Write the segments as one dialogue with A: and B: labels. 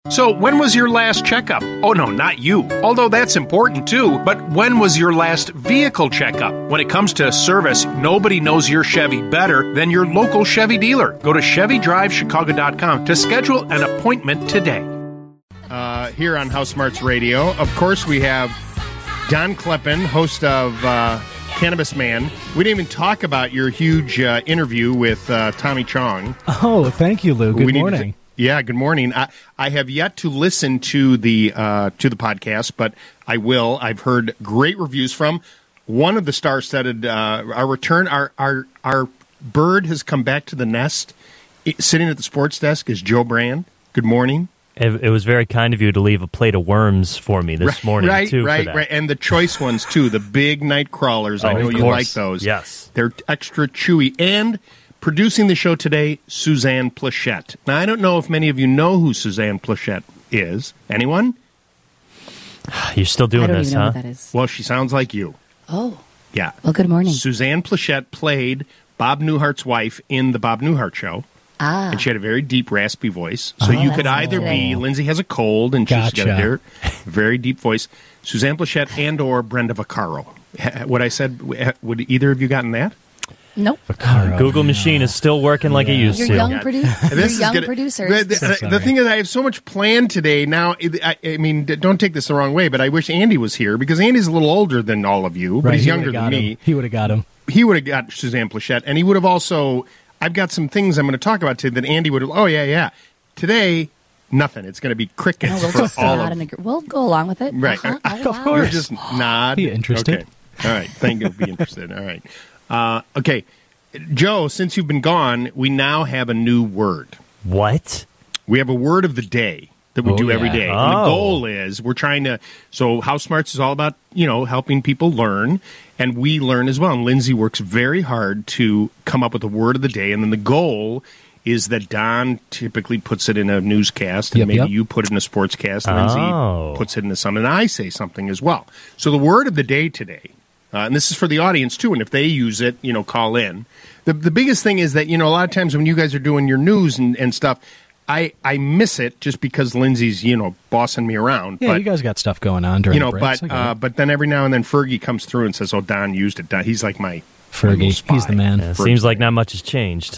A: So, when was your last checkup? Oh, no, not you. Although that's important too, but when was your last vehicle checkup? When it comes to service, nobody knows your Chevy better than your local Chevy dealer. Go to ChevyDriveChicago.com to schedule an appointment today. Here on House Smarts Radio, of course, we have Don Kleppen, host of Cannabis Man. We didn't even talk about your huge interview with Tommy Chong.
B: Oh, thank you, Lou. Good morning.
A: Yeah, good morning. I have yet to listen to the podcast, but I will. I've heard great reviews from one of the star-studded. Our return, our bird has come back to the nest. Sitting at the sports desk is Joe Brand. Good morning.
C: It was very kind of you to leave a plate of worms for me this morning, too.
A: Right, and the choice ones too, the big night crawlers. I know you like those.
C: Yes,
A: they're extra chewy. And producing the show today, Suzanne Plachette. Now, I don't know if many of you know who Suzanne Plachette is. Anyone?
C: You're still doing this,
D: huh?
C: Know
D: what that is.
A: Well, she sounds like you.
D: Oh.
A: Yeah.
D: Well, good morning.
A: Suzanne Plachette played Bob Newhart's wife in The Bob Newhart Show.
D: Ah.
A: And she had a very deep, raspy voice. So you could either be, Lindsay has a cold, and she's got a very deep voice, Suzanne Plachette and or Brenda Vaccaro. What I said, would either of you gotten that?
D: Nope.
C: Google machine is still working like it used to.
D: Young producers.
A: The thing is, I have so much planned today. Now, I mean, don't take this the wrong way, but I wish Andy was here, because Andy's a little older than all of you, but he's younger than me.
B: He would have got him.
A: He would have got Suzanne Plachette, and he would have also... I've got some things I'm going to talk about today that Andy would have... Oh, yeah. Today, nothing. It's going to be crickets for all of...
D: We'll go along with it.
A: Right.
B: Of course.
A: You're just nod.
B: Be interested.
A: Okay. All right. Thank you. Be interested. All right. Okay. Joe, since you've been gone, we now have a new word.
C: What?
A: We have a word of the day that we do every day.
C: Oh.
A: And the goal is we're trying to... So House Smarts is all about, helping people learn, and we learn as well. And Lindsay works very hard to come up with a word of the day, and then the goal is that Don typically puts it in a newscast, and maybe you put it in a sportscast, Lindsay puts it into something, and I say something as well. So the word of the day today, and this is for the audience too, and if they use it, call in. The biggest thing is that, a lot of times when you guys are doing your news and stuff, I miss it just because Lindsay's, bossing me around.
B: Yeah,
A: but,
B: you guys got stuff going on during the breaks.
A: But then every now and then Fergie comes through and says, "Oh, Don used it." He's like my
B: Fergie. He's the man.
C: Yeah, seems like not much has changed.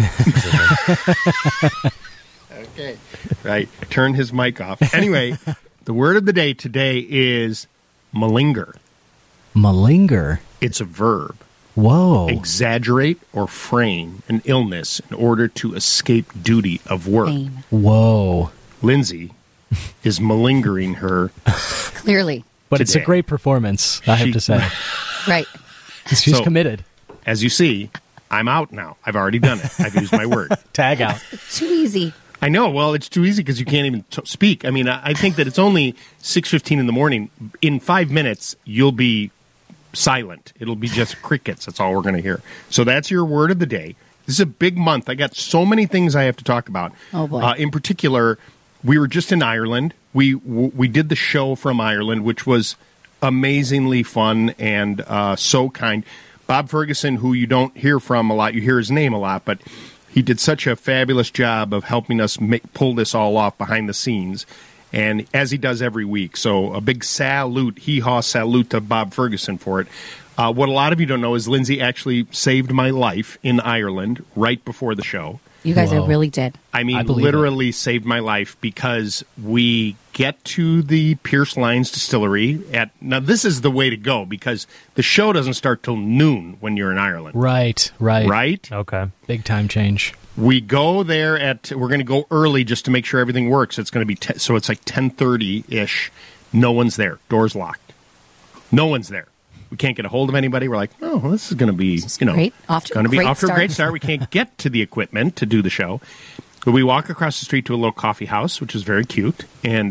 A: Okay, right. Turn his mic off. Anyway, the word of the day today is malinger.
B: Malinger.
A: It's a verb.
B: Whoa.
A: Exaggerate or frame an illness in order to escape duty of work.
B: Whoa.
A: Lindsay is malingering her.
D: Clearly.
B: But it's a great performance, I have to say.
D: Right.
B: She's committed.
A: As you see, I'm out now. I've already done it. I've used my word.
B: Tag out.
D: Too easy.
A: I know. Well, it's too easy because you can't even speak. I mean, I think that it's only 6:15 in the morning. In 5 minutes, you'll be silent. It'll be just crickets. That's all we're going to hear. So that's your word of the day. This is a big month. I got so many things I have to talk about.
D: Oh, boy.
A: In particular, we were just in Ireland. We did the show from Ireland, which was amazingly fun and so kind. Bob Ferguson, who you don't hear from a lot, you hear his name a lot, but he did such a fabulous job of helping us pull this all off behind the scenes, and as he does every week. So a big salute, hee-haw salute to Bob Ferguson for it. What a lot of you don't know is Lindsay actually saved my life in Ireland right before the show.
D: You guys really did.
A: I mean, literally saved my life because we get to the Pierce Lyons Distillery now this is the way to go because the show doesn't start till noon when you're in Ireland.
B: Right.
C: Okay.
B: Big time change.
A: We go there we're going to go early just to make sure everything works. It's going to be, so it's like 10:30-ish. No one's there. Door's locked. No one's there. We can't get a hold of anybody. We're like, oh, well, this is going to be,
D: great. Off to a great start.
A: We can't get to the equipment to do the show. But we walk across the street to a little coffee house, which is very cute. And,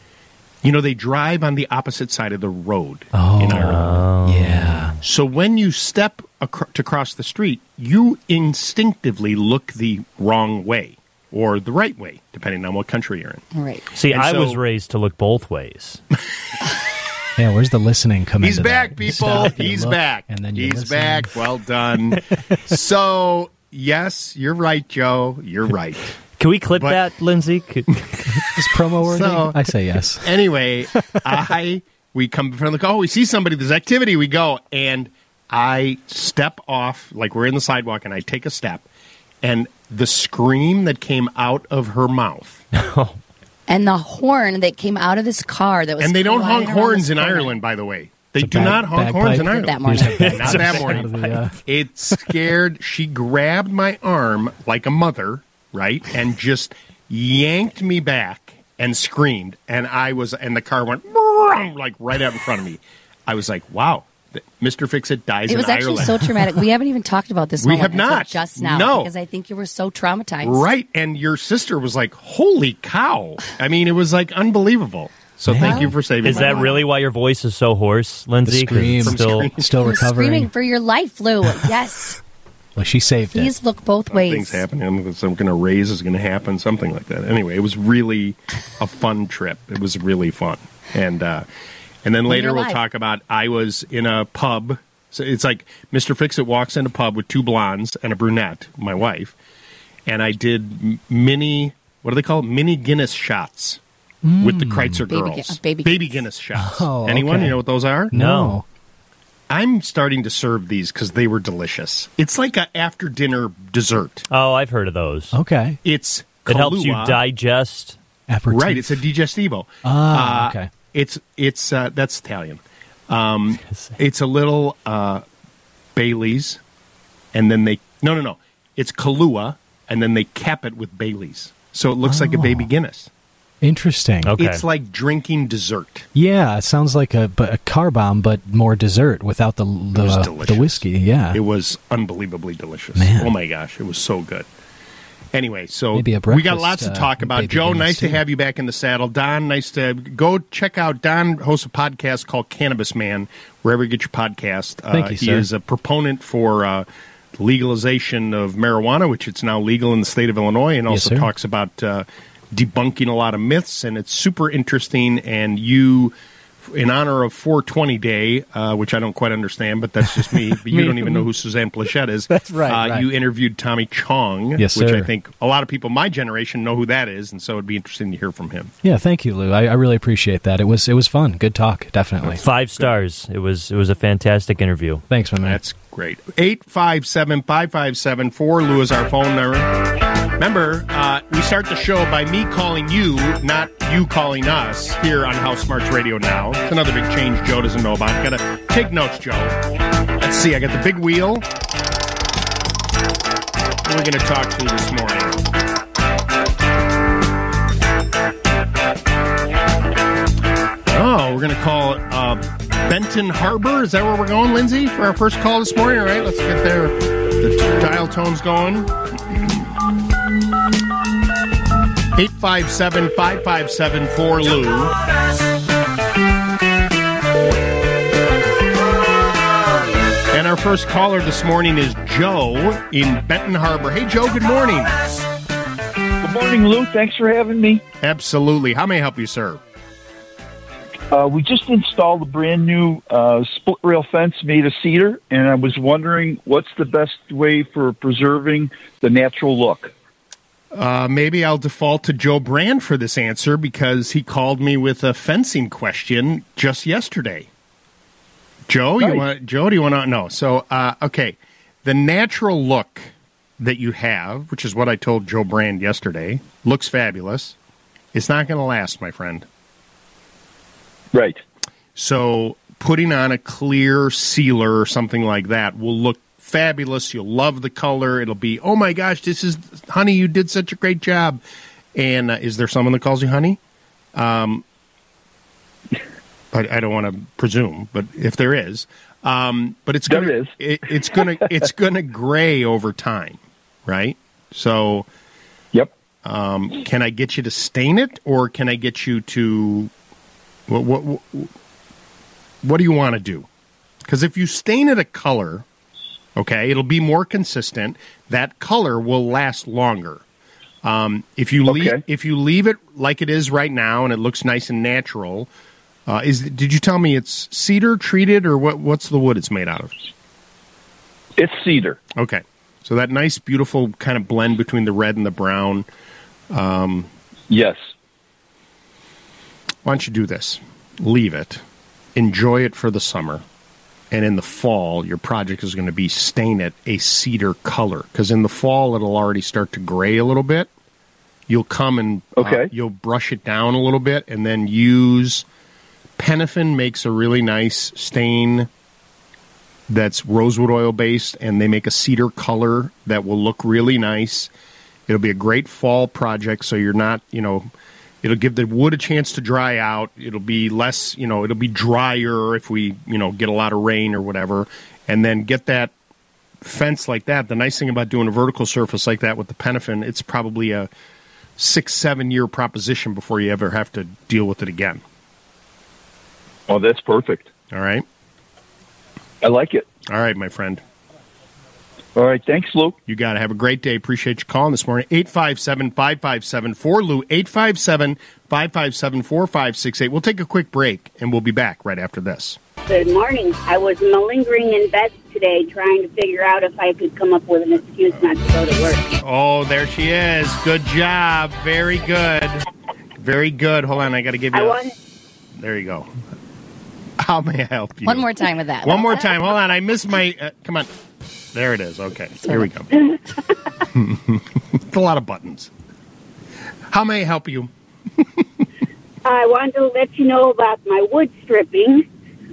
A: they drive on the opposite side of the road in Ireland.
B: Yeah.
A: So when you step to cross the street, you instinctively look the wrong way or the right way, depending on what country you're in.
D: Right.
C: See, I was raised to look both ways.
B: Yeah, where's the listening coming?
A: He's back, people. He's back.
B: And then
A: he's back. Well done. So, yes, you're right, Joe. You're right.
C: Can we clip that, Lindsay?
B: Is promo worthy?
A: So,
B: I say yes.
A: Anyway, we come from the we see somebody, there's activity, we go, and I step off, like we're in the sidewalk, and I take a step, and the scream that came out of her mouth.
D: And the horn that came out of this car that was.
A: And they don't honk horns in Ireland, by the way. They do not honk horns in Ireland.
D: That morning.
A: Not that morning. It scared. She grabbed my arm like a mother, right, and just yanked me back and screamed. And the car went like right out in front of me. I was like, wow. Mr. Fix-It dies in Ireland.
D: It was actually so traumatic. We haven't even talked about this.
A: We have not.
D: Just now.
A: No.
D: Because I think you were so traumatized.
A: Right. And your sister was like, holy cow. I mean, it was like unbelievable. So thank you for saving
C: Is that really why your voice is so hoarse, Lindsay?
B: Still recovering.
D: Screaming for your life, Lou. Yes.
B: Well, she saved
D: Please
B: it.
D: look both ways.
A: Things happening. Something going to raise is going to happen. Something like that. Anyway, it was really a fun trip. It was really fun. And then later we'll talk about I was in a pub. So it's like Mr. Fix-It walks in a pub with two blondes and a brunette, my wife. And I did mini Guinness shots. With the Kreitzer girls. Baby Guinness shots.
B: Oh,
A: Anyone?
B: okay.
A: You know what those are?
B: No.
A: I'm starting to serve these because they were delicious. It's like an after-dinner dessert.
C: Oh, I've heard of those.
B: Okay.
A: It
C: helps you digest.
B: Aperitif.
A: Right, it's a digestivo.
B: Okay.
A: It's that's Italian. It's a little Bailey's, and then no. It's Kahlua, and then they cap it with Bailey's, so it looks like a baby Guinness.
B: Interesting.
C: Okay.
A: It's like drinking dessert.
B: Yeah, it sounds like a car bomb, but more dessert without the whiskey. Yeah,
A: it was unbelievably delicious.
B: Man.
A: Oh my gosh, it was so good. Anyway, so
B: Maybe
A: we got lots to talk about. Joe,
B: Guinness
A: nice
B: too.
A: to have you back in the saddle. Don, nice to go check out. Don hosts a podcast called Cannabis Man, wherever you get your podcast.
B: Thank you,
A: he
B: sir.
A: is a proponent for legalization of marijuana, which it's now legal in the state of Illinois, and also talks about debunking a lot of myths, and it's super interesting. And you, in honor of 420 Day, which I don't quite understand, but that's just me, but you don't even know who Suzanne Plachette is.
B: That's right.
A: You interviewed Tommy Chong,
B: Yes,
A: which
B: sir.
A: I think a lot of people my generation know who that is, and so it'd be interesting to hear from him.
B: Yeah, thank you, Lou. I really appreciate that. It was fun. Good talk, definitely.
C: 5 stars. It was a fantastic interview.
B: Thanks, my man.
A: That's great. 857-557-4. Lou is our phone number. Remember, we start the show by me calling you, not you calling us, here on House Smarts Radio Now. It's another big change Joe doesn't know about. Got to take notes, Joe. Let's see. I got the big wheel. Who are we going to talk to this morning? Oh, we're going to call Benton Harbor. Is that where we're going, Lindsay, for our first call this morning? All right, let's get the dial tones going. 857-557-4Lou. And our first caller this morning is Joe in Benton Harbor. Hey, Joe, good morning.
E: Good morning, Lou. Thanks for having me.
A: Absolutely. How may I help you, sir?
E: We just installed a brand new split rail fence made of cedar, and I was wondering what's the best way for preserving the natural look.
A: Maybe I'll default to Joe Brand for this answer because he called me with a fencing question just yesterday. Joe,
E: Right.
A: do you want to know? So, okay, the natural look that you have, which is what I told Joe Brand yesterday, looks fabulous. It's not going to last, my friend.
E: Right.
A: So putting on a clear sealer or something like that will look fabulous. You'll love the color. It'll be, oh my gosh, honey, you did such a great job. And is there someone that calls you honey? I don't want to presume, but if there is, but it's gonna, it's gonna gray over time, right? So,
E: yep.
A: Can I get you to stain it, or can I get you to what do you want to do? Because if you stain it a color, okay, it'll be more consistent. That color will last longer. If you leave it like it is right now and it looks nice and natural, did you tell me it's cedar treated, or what's the wood it's made out of?
E: It's cedar.
A: Okay, so that nice, beautiful kind of blend between the red and the brown.
E: Yes.
A: Why don't you do this? Leave it. Enjoy it for the summer. And in the fall, your project is going to be stain it a cedar color. Because in the fall, it'll already start to gray a little bit. You'll come and you'll brush it down a little bit and then use... Penafin makes a really nice stain that's rosewood oil based, and they make a cedar color that will look really nice. It'll be a great fall project, so you're not, it'll give the wood a chance to dry out. It'll be less, it'll be drier if we, get a lot of rain or whatever, and then get that fence like that. The nice thing about doing a vertical surface like that with the Penafin, it's probably a 6-7 year proposition before you ever have to deal with it again.
E: Oh, that's perfect.
A: All right.
E: I like it.
A: All right, my friend.
E: All right. Thanks, Lou.
A: You got to have a great day. Appreciate you calling this morning. 857-557-4Lou, 857-557-4568. We'll take a quick break, and we'll be back right after this.
F: Good morning. I was malingering in bed today trying to figure out if I could come up with an excuse not to go to work.
A: Oh, there she is. Good job. Very good. Very good. Hold on. I got to give you There you go. How may I help you?
D: One more time with that.
A: One more time. Hold on. I missed my... come on. There it is. Okay. Here we go. It's a lot of buttons. How may I help you?
F: I wanted to let you know about my wood stripping.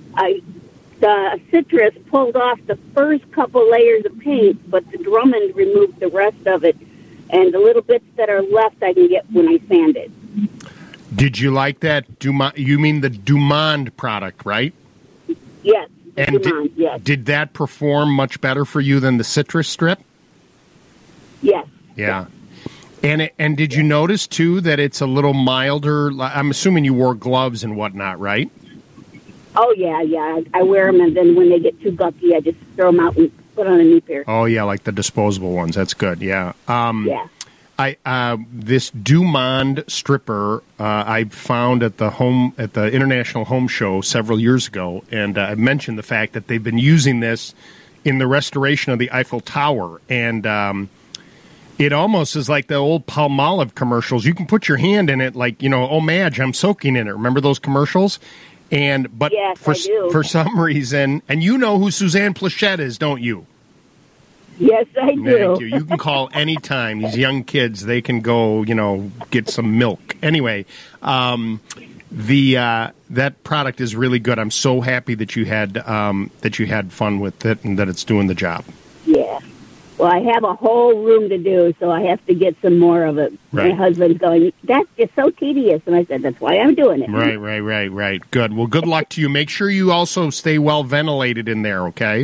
F: The citrus pulled off the first couple layers of paint, but the Drummond removed the rest of it. And the little bits that are left I can get when I sand it.
A: Did you like that? You mean the Dumond product, right?
F: Yes.
A: And
F: Dumond, yes.
A: Did that perform much better for you than the citrus strip?
F: Yes.
A: Yeah. And did you notice, too, that it's a little milder? I'm assuming you wore gloves and whatnot, right?
F: Oh, yeah. I wear them, and then when they get too gucky, I just throw them out and put on a new pair.
A: Oh, yeah, like the disposable ones. That's good, yeah.
F: Yeah.
A: This Dumond stripper I found at the International Home Show several years ago, and I mentioned the fact that they've been using this in the restoration of the Eiffel Tower, and it almost is like the old Palmolive commercials. You can put your hand in it, like oh Madge, I'm soaking in it. Remember those commercials? But
F: yes,
A: for some reason, and you know who Suzanne Plachette is, don't you?
F: Yes, I do.
A: Thank you. You can call anytime. These young kids, they can go, get some milk. Anyway, that product is really good. I'm so happy that you had fun with it and that it's doing the job.
F: Yeah. Well, I have a whole room to do, so I have to get some more of it.
A: Right.
F: My husband's going, that's just so tedious. And I said, that's why I'm doing it.
A: Right. Good. Well, good luck to you. Make sure you also stay well ventilated in there, okay?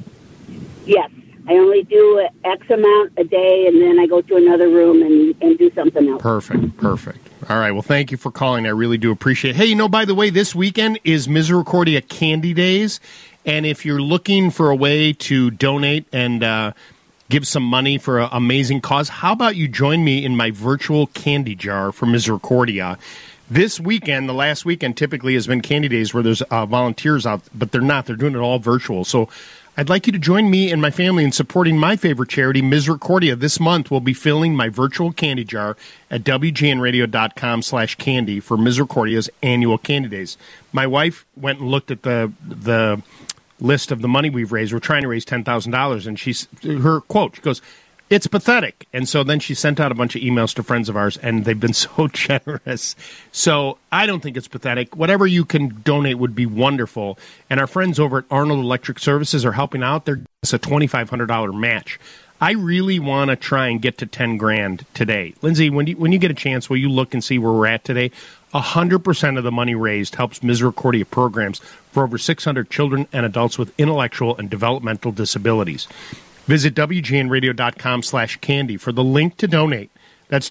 F: Yes. I only do X amount a day, and then I go to another room and do something else.
A: Perfect. All right. Well, thank you for calling. I really do appreciate it. Hey, by the way, this weekend is Misericordia Candy Days, and if you're looking for a way to donate and give some money for an amazing cause, how about you join me in my virtual candy jar for Misericordia? This weekend, the last weekend, typically has been Candy Days where there's volunteers out, but they're not. They're doing it all virtual. So I'd like you to join me and my family in supporting my favorite charity, Misericordia. This month, we'll be filling my virtual candy jar at WGNradio.com/candy for Misericordia's annual Candy Days. My wife went and looked at the list of the money we've raised. We're trying to raise $10,000, and her quote, she goes, "It's pathetic." And so then she sent out a bunch of emails to friends of ours, and they've been so generous. So I don't think it's pathetic. Whatever you can donate would be wonderful. And our friends over at Arnold Electric Services are helping out. They're giving us a $2,500 match. I really want to try and get to $10,000 today. Lindsay, when you get a chance, will you look and see where we're at today? 100% of the money raised helps Misericordia programs for over 600 children and adults with intellectual and developmental disabilities. Visit WGNradio.com/candy for the link to donate. That's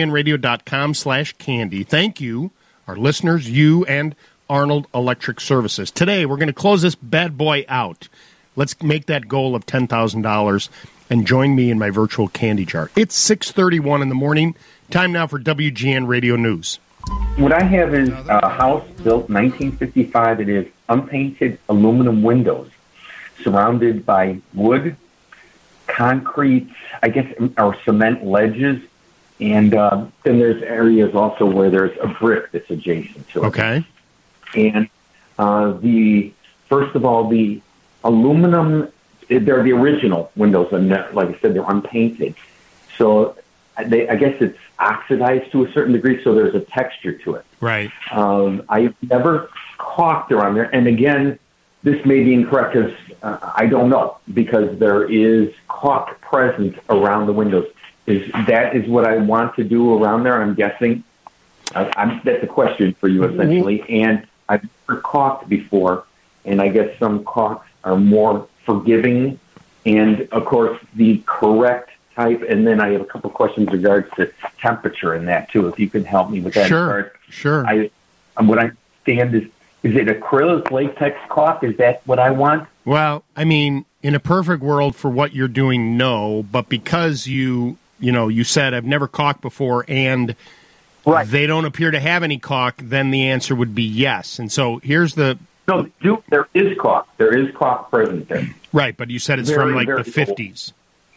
A: WGNradio.com/candy. Thank you, our listeners, you, and Arnold Electric Services. Today, we're going to close this bad boy out. Let's make that goal of $10,000 and join me in my virtual candy jar. It's 6:31 in the morning. Time now for WGN Radio News.
G: What I have is a house built 1955. It is unpainted aluminum windows surrounded by wood, concrete, I guess, or cement ledges, And then there's areas also where there's a brick that's adjacent to it.
A: Okay.
G: And first of all, the aluminum, they're the original windows, and like I said, they're unpainted. So I guess it's oxidized to a certain degree, so there's a texture to it.
A: Right.
G: I've never caulked around there. And again, this may be incorrect because I don't know, because there is caulk present around the windows. That is what I want to do around there, I'm guessing. That's a question for you, essentially. And I've never caulked before, and I guess some caulks are more forgiving. And, of course, the correct type. And then I have a couple questions in regards to temperature in that, too, if you can help me with that.
A: Sure.
G: What I understand is it acrylic latex caulk? Is that what I want?
A: Well, I mean, in a perfect world for what you're doing, no. But because you said I've never caulked before and they don't appear to have any caulk, then the answer would be yes. And so here's the...
G: No, there is caulk. There is caulk present there.
A: Right, but you said it's from like the 50s.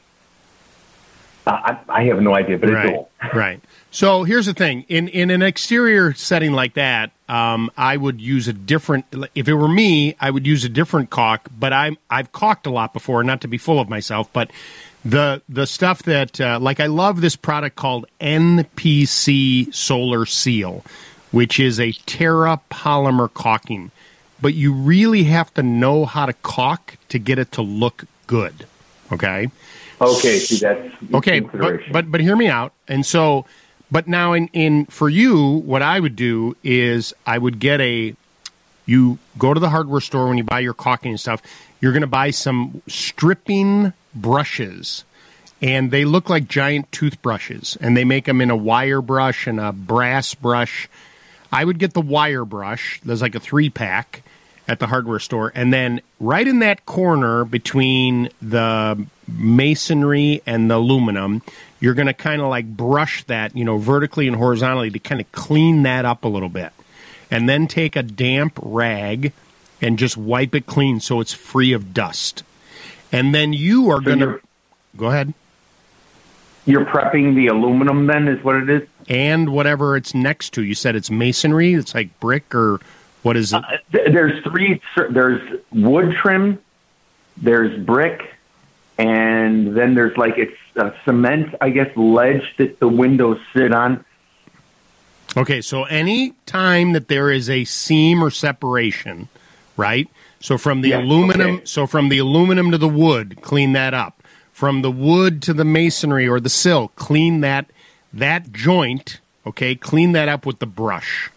G: I have no idea, but it's old.
A: Right. So here's the thing. In an exterior setting like that, I would use a different... If it were me, I would use a different caulk, but I've caulked a lot before, not to be full of myself, but the stuff that... I love this product called NPC Solar Seal, which is a Terra polymer caulking. But you really have to know how to caulk to get it to look good, okay?
G: Okay, see, that's
A: okay, but hear me out. And so, but now in for you, what I would do is I would get you go to the hardware store when you buy your caulking and stuff, you're going to buy some stripping brushes, and they look like giant toothbrushes, and they make them in a wire brush and a brass brush. I would get the wire brush. There's like a 3-pack at the hardware store, and then right in that corner between the masonry and the aluminum, you're going to kind of like brush that, vertically and horizontally to kind of clean that up a little bit. And then take a damp rag and just wipe it clean so it's free of dust. And then you are going to... Go ahead.
G: You're prepping the aluminum then, is what it is?
A: And whatever it's next to. You said it's masonry? It's like brick, or what is it?
G: There's three. There's wood trim, there's brick, and then there's it's cement, I guess, ledge that the windows sit on.
A: Okay, so any time that there is a seam or separation, right? So from the aluminum, from the aluminum to the wood, clean that up. From the wood to the masonry or the sill, clean that joint, okay? Clean that up with the brush.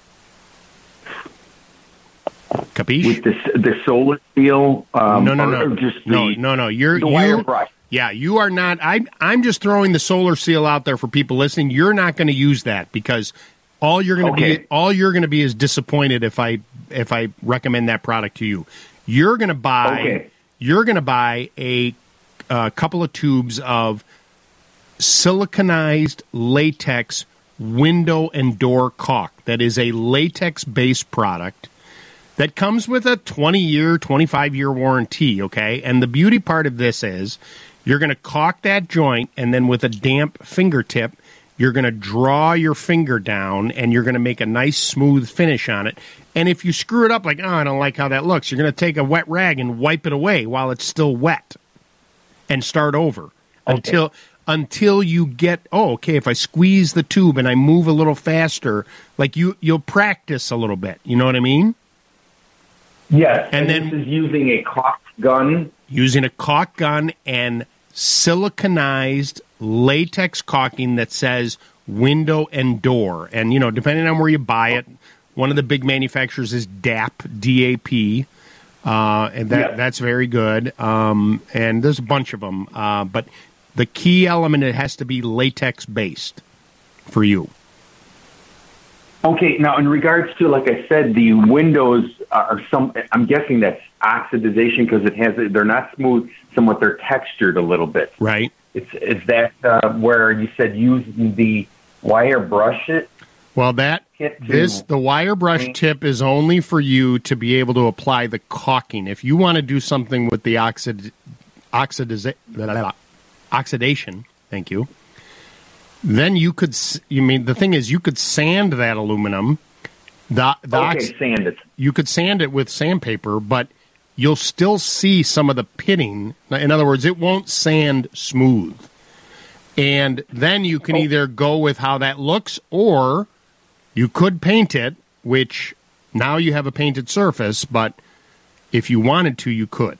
A: Capiche?
G: With the solar seal?
A: No.
G: Just
A: no. The
G: wire brush.
A: Yeah, you are not. I'm just throwing the solar seal out there for people listening. You're not going to use that because all you're going to be is disappointed if I recommend that product to you. You're going to buy a couple of tubes of siliconized latex window and door caulk. That is a latex-based product that comes with a 20-year, 25-year warranty, okay? And the beauty part of this is you're going to caulk that joint, and then with a damp fingertip, you're going to draw your finger down, and you're going to make a nice, smooth finish on it. And if you screw it up I don't like how that looks, you're going to take a wet rag and wipe it away while it's still wet and start over until you get, if I squeeze the tube and I move a little faster, you'll practice a little bit. You know what I mean?
G: Yes, and then this is using a caulk gun.
A: Using a caulk gun and siliconized latex caulking that says window and door. And, depending on where you buy it, one of the big manufacturers is DAP, D-A-P. And that's very good. And there's a bunch of them. But the key element, it has to be latex-based for you.
G: Okay, now in regards to, like I said, the windows are I'm guessing that's oxidization because they're not smooth, somewhat they're textured a little bit.
A: Right.
G: Is that where you said use the wire brush it?
A: Well, the wire brush tip is only for you to be able to apply the caulking. If you want to do something with the oxidation, thank you, Then you could, the thing is, you could sand that aluminum.
G: Sand it.
A: You could sand it with sandpaper, but you'll still see some of the pitting. In other words, it won't sand smooth. And then you can either go with how that looks, or you could paint it, which now you have a painted surface, but if you wanted to, you could.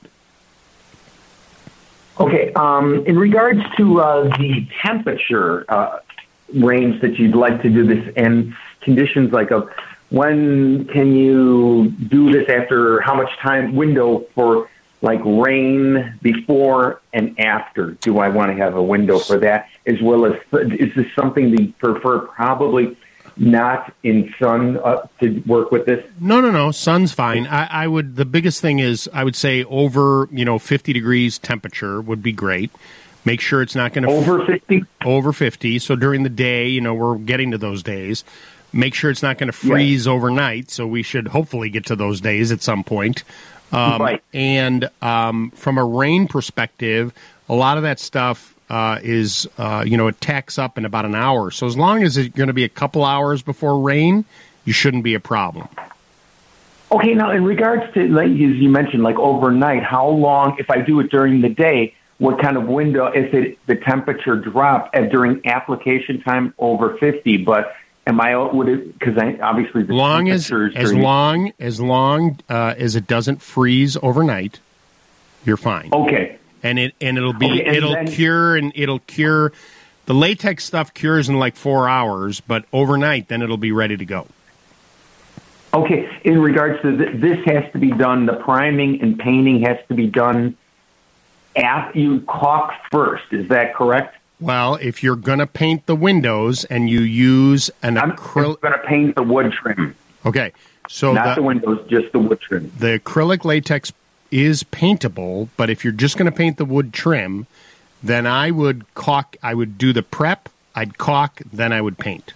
G: Okay. In regards to the temperature range that you'd like to do this, and conditions like when can you do this, after how much time window for like rain before and after? Do I want to have a window for that, as well as, is this something that you prefer probably not in sun to work with this?
A: No. Sun's fine. I would. The biggest thing is I would say over 50 degrees temperature would be great. Make sure it's not going to
G: over 50.
A: Over 50. So during the day, we're getting to those days. Make sure it's not going to freeze overnight. So we should hopefully get to those days at some point.
G: Right.
A: And from a rain perspective, a lot of that stuff is, it tacks up in about an hour. So as long as it's going to be a couple hours before rain, you shouldn't be a problem.
G: Okay, now in regards to, like, as you mentioned, like overnight, how long, if I do it during the day, what kind of window, if the temperature drop during application time over 50, but would it, because obviously the temperature is
A: as long as it doesn't freeze overnight, you're fine.
G: Okay.
A: And it'll cure. The latex stuff cures in like 4 hours, but overnight, then it'll be ready to go.
G: Okay. In regards to this has to be done, the priming and painting has to be done after you caulk first. Is that correct?
A: Well, if you're going to paint the windows and you use an acrylic...
G: I'm going to paint the wood trim.
A: Okay. So
G: not the windows, just the wood trim.
A: The acrylic latex is paintable, but if you're just going to paint the wood trim, then I would caulk. I would do the prep, I'd caulk, then I would paint.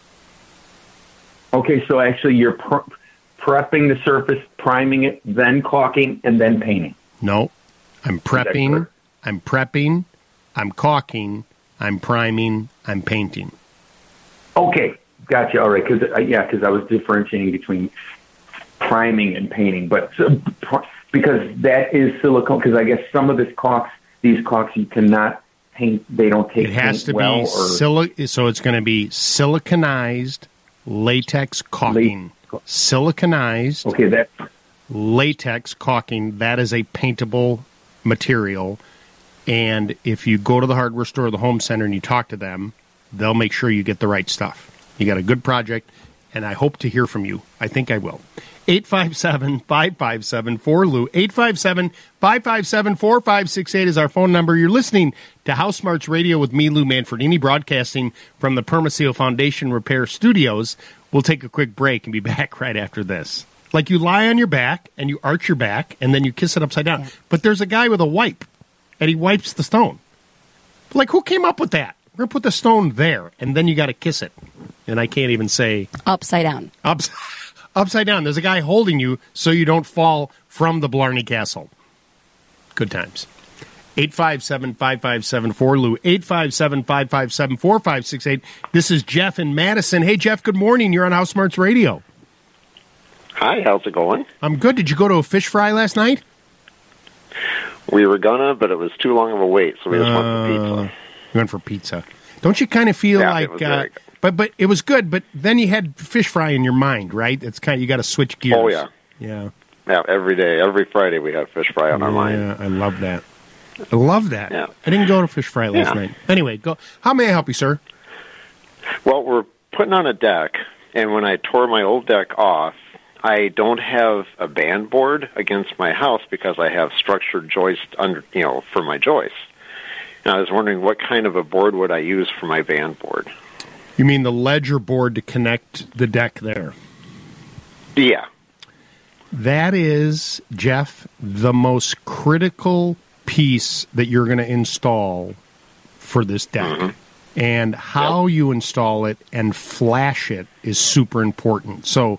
G: Okay, so actually you're prepping the surface, priming it, then caulking, and then painting.
A: No, I'm prepping, I'm caulking, I'm priming, I'm painting.
G: Okay, gotcha. All right, because I was differentiating between priming and painting, but because that is silicone. Because I guess some of these caulks you cannot paint. They don't take.
A: It has to be so it's going to be siliconized latex caulking. Siliconized.
G: Okay, that
A: latex caulking. That is a paintable material. And if you go to the hardware store or the home center and you talk to them, they'll make sure you get the right stuff. You got a good project, and I hope to hear from you. I think I will. 857-557-4LOU. 857-557-4568 is our phone number. You're listening to House Smarts Radio with me, Lou Manfredini, broadcasting from the Permaseal Foundation Repair Studios. We'll take a quick break and be back right after this. Like you lie on your back, and you arch your back, and then you kiss it upside down. Yeah. But there's a guy with a wipe, and he wipes the stone. Like, who came up with that? We're going to put the stone there, and then you got to kiss it. And I can't even say...
D: Upside down.
A: Upside down. There's a guy holding you so you don't fall from the Blarney Castle. Good times. 857-557-4LOU. 857-557-4568. This is Jeff in Madison. Hey, Jeff, good morning. You're on House Smarts Radio.
H: Hi, how's it going?
A: I'm good. Did you go to a fish fry last night?
H: We were gonna, but it was too long of a wait, so we just went for pizza.
A: You went for pizza. Don't you kind of feel like... But it was good, but then you had fish fry in your mind, right? It's kind of, you got to switch gears.
H: Oh, yeah.
A: Yeah.
H: Yeah, every day, every Friday we have fish fry on our mind.
A: Yeah, I love that. I love that.
H: Yeah.
A: I didn't go to fish fry last night. Anyway, go. How may I help you, sir?
H: Well, we're putting on a deck, and when I tore my old deck off, I don't have a band board against my house because I have structured joist for my joists. And I was wondering what kind of a board would I use for my band board?
A: You mean the ledger board to connect the deck there?
H: Yeah.
A: That is, Jeff, the most critical piece that you're going to install for this deck. Mm-hmm. And how you install it and flash it is super important. So,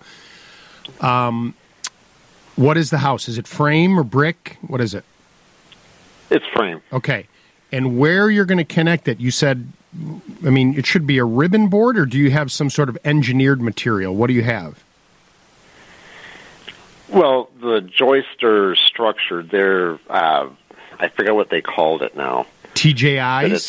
A: what is the house? Is it frame or brick? What is it?
H: It's frame.
A: Okay. And where you're going to connect it, you said I mean, it should be a ribbon board, or do you have some sort of engineered material? What do you have?
H: Well, the joists are structured. They're, I forget what they called it now.
A: TJIs?
H: It's,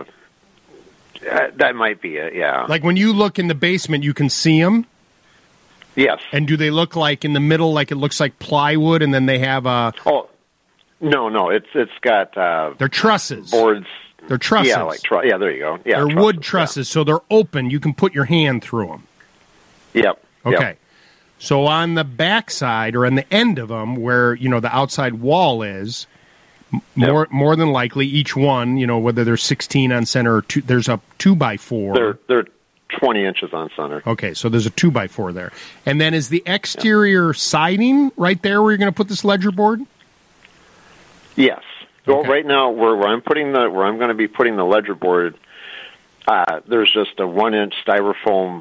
H: that might be it, yeah.
A: Like when you look in the basement, you can see them?
H: Yes.
A: And do they look like in the middle, like it looks like plywood, and then they have a...
H: Oh, no, it's got...
A: they're trusses.
H: Boards.
A: They're trusses.
H: Yeah, yeah, there you go. Yeah,
A: they're wood trusses, so they're open. You can put your hand through them.
H: Yep.
A: Okay.
H: Yep.
A: So on the back side, or on the end of them, where, you know, the outside wall is... More than likely, each one, you know, whether they're 16 on center or there's a 2x4.
H: They're 20 inches on center.
A: Okay, so there's a 2x4 there. And then is the exterior siding right there where you're going to put this ledger board?
H: Yes. Well, right now where I'm going to be putting the ledger board, there's just a 1-inch styrofoam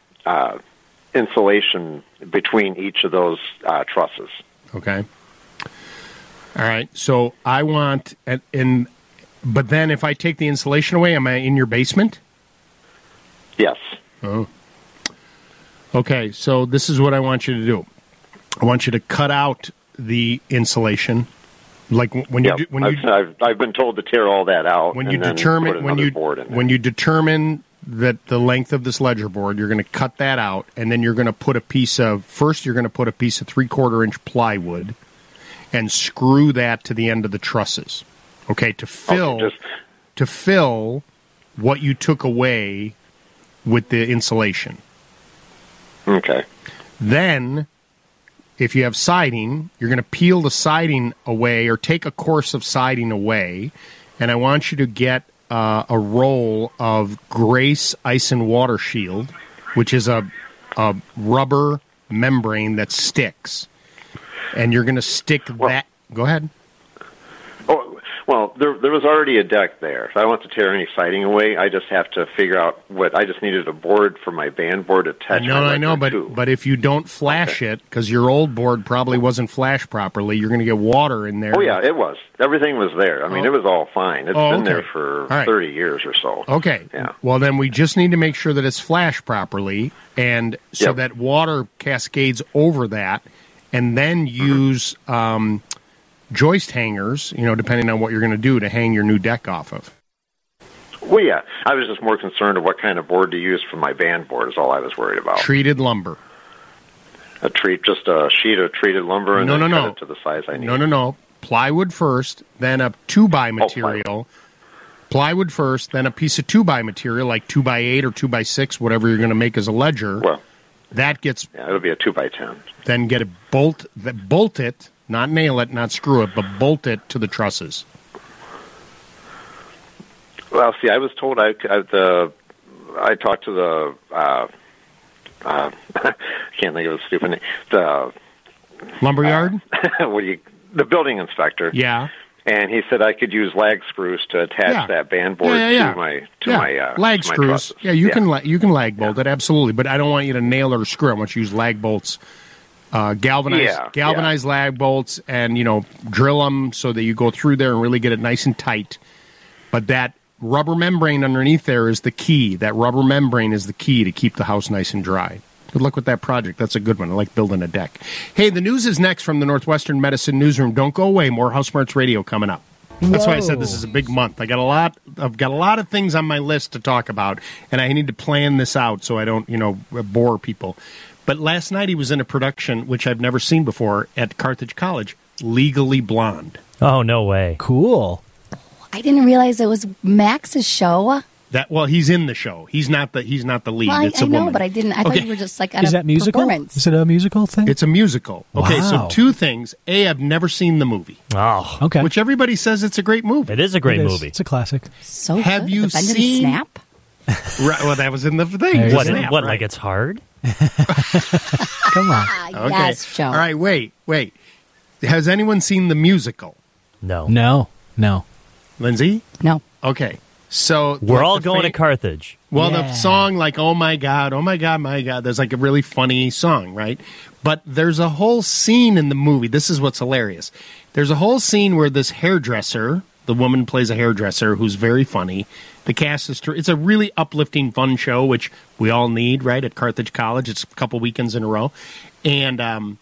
H: insulation between each of those trusses.
A: Okay. All right, so I want, but then if I take the insulation away, am I in your basement?
H: Yes.
A: Oh. Okay, so this is what I want you to do. I want you to cut out the insulation, like when you
H: I've been told to tear all that out.
A: When you determine when you determine that the length of this ledger board, you're going to cut that out, and then you're going to put a piece of 3/4 inch plywood. And screw that to the end of the trusses, okay? To fill what you took away with the insulation.
H: Okay.
A: Then, if you have siding, you're going to peel the siding away, or take a course of siding away, and I want you to get a roll of Grace Ice and Water Shield, which is a rubber membrane that sticks. And you're going to stick that... Go ahead.
H: Oh, well, there was already a deck there. If I want to tear any siding away, I just have to figure out what... I just needed a board for my band board to attach.
A: I know, but if you don't flash it, because your old board probably wasn't flashed properly, you're going to get water in there.
H: Oh, yeah, it was. Everything was there. I mean, it was all fine. It's been there for 30 years or so.
A: Okay. Yeah. Well, then we just need to make sure that it's flashed properly, and so that water cascades over that. And then use joist hangers, you know, depending on what you're going to do to hang your new deck off of.
H: Well, yeah. I was just more concerned of what kind of board to use for my band board is all I was worried about.
A: Treated lumber.
H: Just a sheet of treated lumber and then cut it to the size I need.
A: No. Plywood first, then a 2x material. Plywood first, then a piece of 2x material, like 2x8 or 2x6, whatever you're going to make as a ledger.
H: Well.
A: That gets...
H: Yeah, it'll be a 2x10.
A: Then get a bolt it, not nail it, not screw it, but bolt it to the trusses.
H: Well, see, I was told I talked to the... I can't think of a stupid name. The...
A: Lumberyard?
H: The building inspector.
A: Yeah.
H: And he said I could use lag screws to attach that band board to my
A: lag screws.
H: Trusses.
A: Yeah, you can lag bolt it, absolutely. But I don't want you to nail it or screw it. I want you to use lag bolts, galvanized lag bolts, and drill them so that you go through there and really get it nice and tight. But that rubber membrane underneath there is the key. That rubber membrane is the key to keep the house nice and dry. Good luck with that project. That's a good one. I like building a deck. Hey, the news is next from the Northwestern Medicine Newsroom. Don't go away. More House Smarts Radio coming up. That's why I said this is a big month. I've got a lot of things on my list to talk about, and I need to plan this out so I don't, bore people. But last night he was in a production, which I've never seen before, at Carthage College, Legally Blonde.
C: Oh, no way.
B: Cool.
D: I didn't realize it was Max's show.
A: He's in the show. He's not the lead.
D: Well,
A: it's a
D: I know,
A: woman.
D: But I didn't. I thought you were just like at
B: Is that musical?
D: Performance.
B: Is it a musical thing?
A: It's a musical. Okay,
B: Wow.
A: so two things. A, I've never seen the movie.
C: Oh,
B: Okay.
A: Which everybody says it's a great movie.
C: it is a great
B: It is.
C: movie.
B: It's a classic.
D: So
A: Have
D: good.
A: you
D: The Bend and
A: seen-
D: Snap?
A: Right, well, that was in the thing.
B: There you
C: What?
B: go.
A: Snap,
C: What?
A: right.
C: Like it's hard?
B: Come on.
D: Ah, yes, Joe.
A: All right, wait. Has anyone seen the musical?
C: No.
B: No.
A: Lindsay?
D: No.
A: Okay. So
C: We're all going to Carthage.
A: Well,
B: Yeah.
A: the song, like, oh my God, my God, there's like a really funny song, right? But there's a whole scene in the movie. This is what's hilarious. There's a whole scene where this hairdresser, The woman plays a hairdresser who's very funny. The cast is it's a really uplifting, fun show, which we all need, right, at Carthage College. It's a couple weekends in a row. And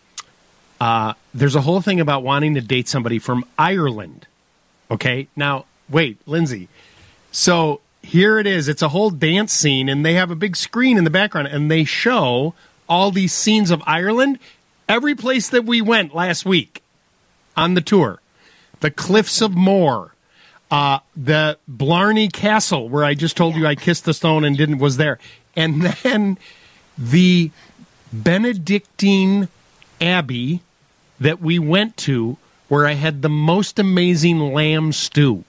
A: there's a whole thing about wanting to date somebody from Ireland. Okay? Now, wait, Lindsay. So here it is. It's a whole dance scene, and they have a big screen in the background, and they show all these scenes of Ireland, every place that we went last week on the tour. The Cliffs of Moher, the Blarney Castle, where I just told you I kissed the stone and was there. And then the Benedictine Abbey that we went to, where I had the most amazing lamb stew.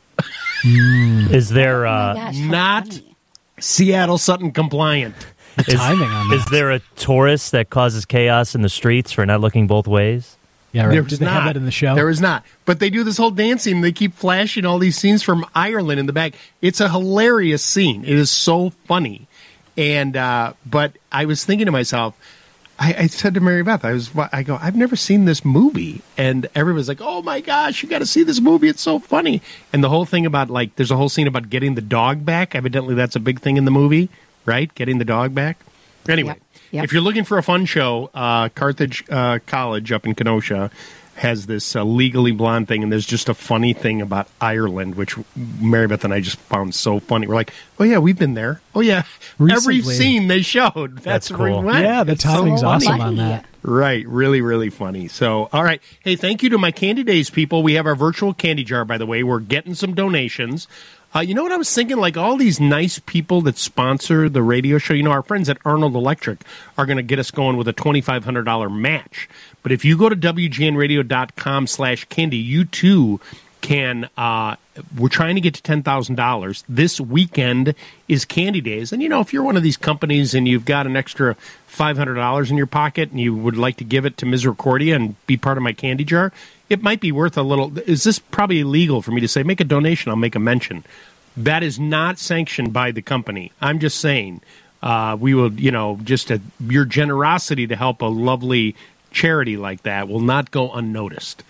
C: Is there
A: not Seattle Sutton compliant?
B: Timing on that.
C: Is there a tourist that causes chaos in the streets for not looking both ways?
B: Yeah, right.
A: There
B: Did they have that in the show?
A: There is not. But they do this whole dancing. They keep flashing all these scenes from Ireland in the back. It's a hilarious scene. It is so funny. And but I was thinking to myself, I said to Mary Beth, I go, I've never seen this movie. And everybody's like, oh my gosh, you got to see this movie. It's so funny. And the whole thing about, like, there's a whole scene about getting the dog back. Evidently, that's a big thing in the movie, right? Getting the dog back. Anyway,
D: Yep.
A: If you're looking for a fun show, Carthage College up in Kenosha has this Legally Blonde thing, and there's just a funny thing about Ireland, which Mary Beth and I just found so funny. We're like, oh, yeah, we've been there. Oh, yeah,
B: Recently.
A: every scene they showed. That's where
C: cool.
A: we went.
B: Yeah, the
A: It's so
B: timing's
A: funny.
B: awesome on that.
A: Right, really, really funny. So, all right. Hey, thank you to my Candy Days people. We have our virtual candy jar, by the way. We're getting some donations. You know what I was thinking? Like all these nice people that sponsor the radio show, you know, our friends at Arnold Electric are going to get us going with a $2,500 match. But if you go to WGNradio.com/candy, you too can, we're trying to get to $10,000. This weekend is Candy Days. And, you know, if you're one of these companies and you've got an extra $500 in your pocket and you would like to give it to Misericordia and be part of my candy jar, it might be worth a little. Is this probably illegal for me to say, make a donation, I'll make a mention? That is not sanctioned by the company. I'm just saying we will, you know, your generosity to help a lovely charity like that will not go unnoticed.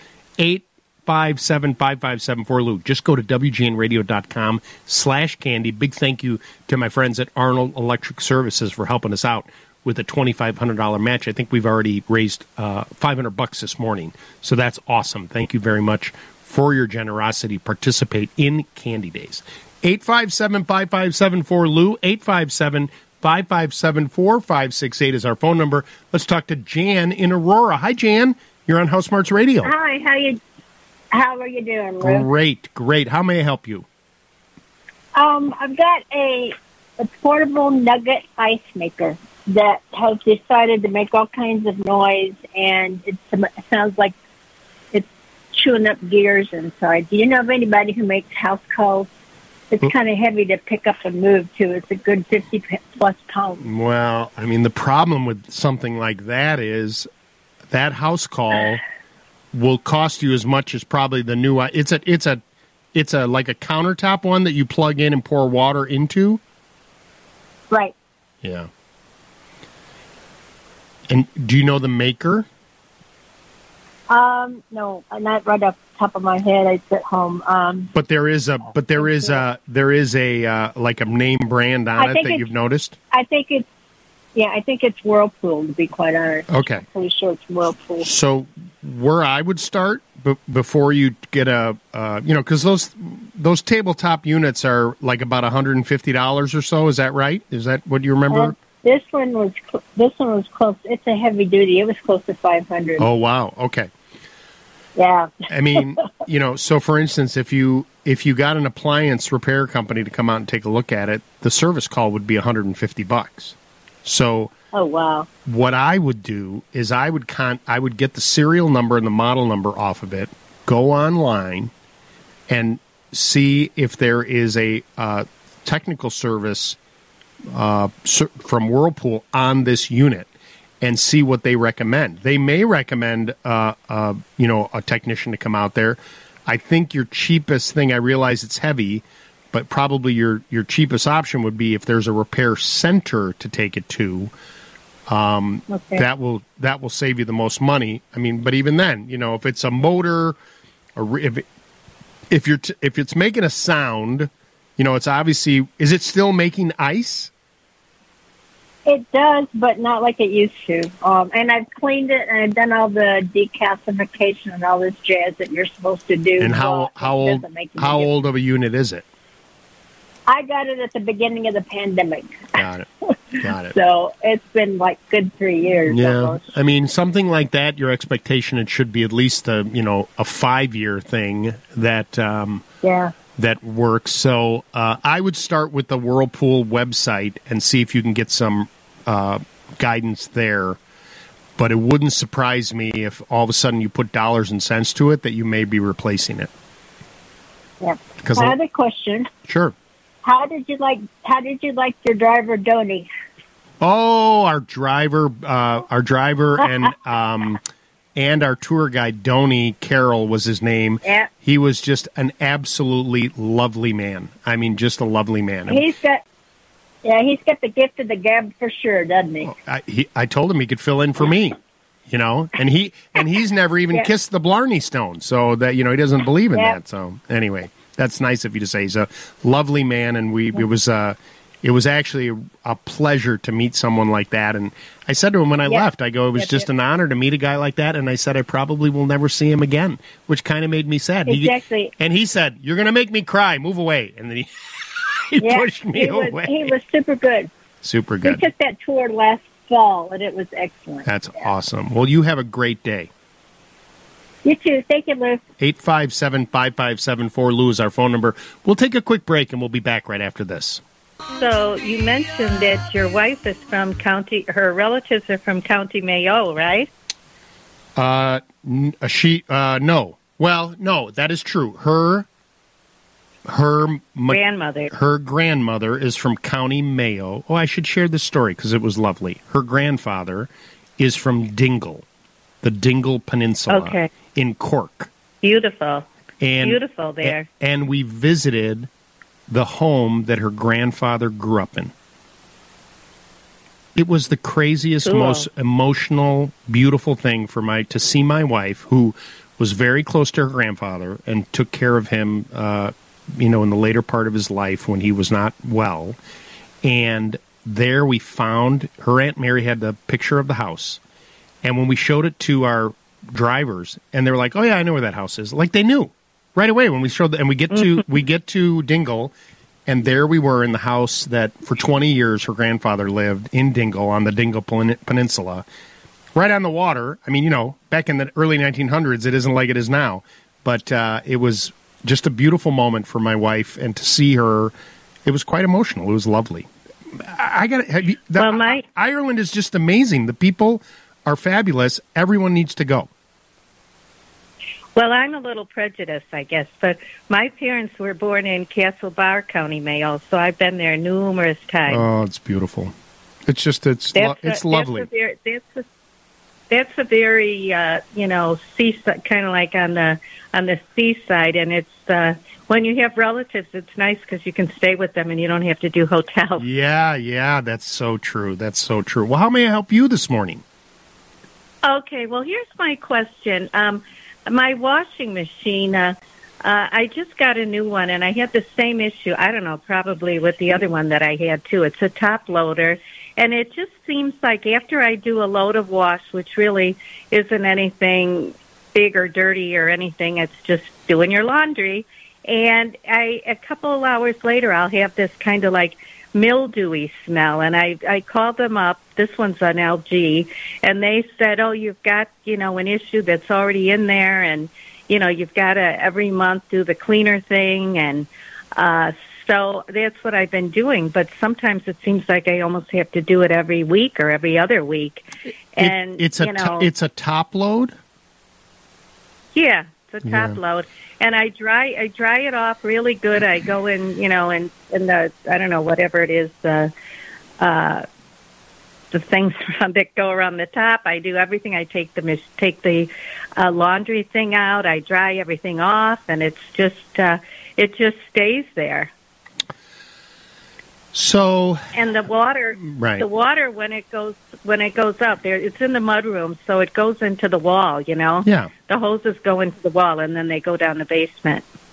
A: 857-5574 Lou. Just go to WGNradio.com/candy. Big thank you to my friends at Arnold Electric Services for helping us out with a $2,500 match. I think we've already raised $500 this morning. So that's awesome. Thank you very much for your generosity. Participate in Candy Days. 857-5574 Lou. 857-557-4568 is our phone number. Let's talk to Jan in Aurora. Hi, Jan. You're on House Smarts Radio.
I: Hi, how are you doing, Lou?
A: Great. How may I help you?
I: I've got a portable nugget ice maker that has decided to make all kinds of noise, and it sounds like it's chewing up gears inside. Do you know of anybody who makes house calls? It's kind of heavy to pick up and move, too. It's a good 50-plus pounds. Well,
A: I mean, the problem with something like that is that house call will cost you as much as probably the new. It's a like a countertop one that you plug in and pour water into.
I: Right.
A: Yeah. And do you know the maker?
I: No, not right off the top of my head. It's at home.
A: But there is a like a name brand on it that you've noticed.
I: I think it's Whirlpool, to be quite honest.
A: Okay.
I: I'm pretty sure it's Whirlpool.
A: So where I would start before you get because those tabletop units are like about $150 or so. Is that right? Is that what you remember?
I: This one was close. It's a heavy duty. It was close to $500.
A: Oh wow. Okay.
I: Yeah.
A: I mean, so for instance, if you got an appliance repair company to come out and take a look at it, the service call would be $150. So.
I: Oh wow.
A: What I would do is I would get the serial number and the model number off of it, go online, and see if there is a technical service from Whirlpool on this unit, and see what they recommend. They may recommend a technician to come out there. I think your cheapest thing, I realize it's heavy, but probably your cheapest option would be if there's a repair center to take it to.
I: Okay.
A: That will save you the most money. I mean, but even then, if it's a motor, if if it's making a sound, it's obviously, is it still making ice?
I: It does, but not like it used to. And I've cleaned it, and I've done all the decalcification and all this jazz that you're supposed to do.
A: And how old of a unit is it?
I: I got it at the beginning of the pandemic.
A: Got it.
I: So it's been like good 3 years.
A: Yeah,
I: almost.
A: I mean, something like that. Your expectation it should be at least a 5-year thing that that works. So I would start with the Whirlpool website and see if you can get some guidance there. But it wouldn't surprise me if all of a sudden you put dollars and cents to it that you may be replacing it.
I: Yeah. I have a question.
A: Sure.
I: How did you like your driver, Donnie?
A: Oh, our driver and our tour guide, Donnie Carroll was his name.
I: Yeah.
A: He was just an absolutely lovely man. I mean, just a lovely man.
I: He's got the gift of the gab for sure, doesn't he?
A: I told him he could fill in for me, and he's never even kissed the Blarney Stone, so that he doesn't believe in that. So anyway. That's nice of you to say. He's a lovely man, and it was actually a pleasure to meet someone like that. And I said to him when I left, it was just an honor to meet a guy like that. And I said I probably will never see him again, which kind of made me sad.
I: Exactly.
A: And he said, "You're going to make me cry. Move away." And then he pushed me away.
I: He was super good.
A: Super good.
I: We took that tour last fall, and it was excellent.
A: That's awesome. Well, you have a great day.
I: You too. Thank you, Lou.
A: 857-5574. Lou is our phone number. We'll take a quick break, and we'll be back right after this.
J: So you mentioned that your wife is from her relatives are from County Mayo, right?
A: No. Well, no, that is true. Her grandmother is from County Mayo. Oh, I should share this story because it was lovely. Her grandfather is from Dingle, the Dingle Peninsula in Cork.
J: Beautiful. Beautiful there.
A: And we visited the home that her grandfather grew up in. It was the craziest, most emotional, beautiful thing to see my wife, who was very close to her grandfather and took care of him, in the later part of his life when he was not well. And there we found, her Aunt Mary had the picture of the house. And when we showed it to our drivers, and they were like, "Oh yeah, I know where that house is." Like they knew right away when we showed and we get to Dingle, and there we were in the house that for 20 years her grandfather lived in Dingle on the Dingle Peninsula, right on the water. I mean, back in the early 1900s, it isn't like it is now, but it was just a beautiful moment for my wife, and to see her, it was quite emotional. It was lovely. Ireland is just amazing. The people are fabulous. Everyone needs to go.
J: Well, I'm a little prejudiced, I guess, but my parents were born in Castlebar, County Mayo, so I've been there numerous times.
A: Oh, it's beautiful. It's just, it's lovely.
J: That's a very, seaside, kind of like on the seaside, and it's when you have relatives, it's nice because you can stay with them and you don't have to do hotels.
A: Yeah, that's so true. That's so true. Well, how may I help you this morning?
J: Okay, well, here's my question. My washing machine, I just got a new one, and I had the same issue, I don't know, probably with the other one that I had, too. It's a top loader, and it just seems like after I do a load of wash, which really isn't anything big or dirty or anything, it's just doing your laundry, and a couple of hours later, I'll have this kind of like mildewy smell, and I called them up. This one's on LG, and they said, "Oh, you've got an issue that's already in there, and you've got to every month do the cleaner thing." And so that's what I've been doing. But sometimes it seems like I almost have to do it every week or every other week. And
A: it's a top load.
J: Yeah, it's a top load. And I dry it off really good. I go in, in the, I don't know, whatever it is, the things that go around the top. I do everything. I take the laundry thing out. I dry everything off, and it just stays there.
A: So
J: and the water, when it goes up there, it's in the mudroom, so it goes into the wall.
A: Yeah.
J: The hoses go into the wall, and then they go down the basement.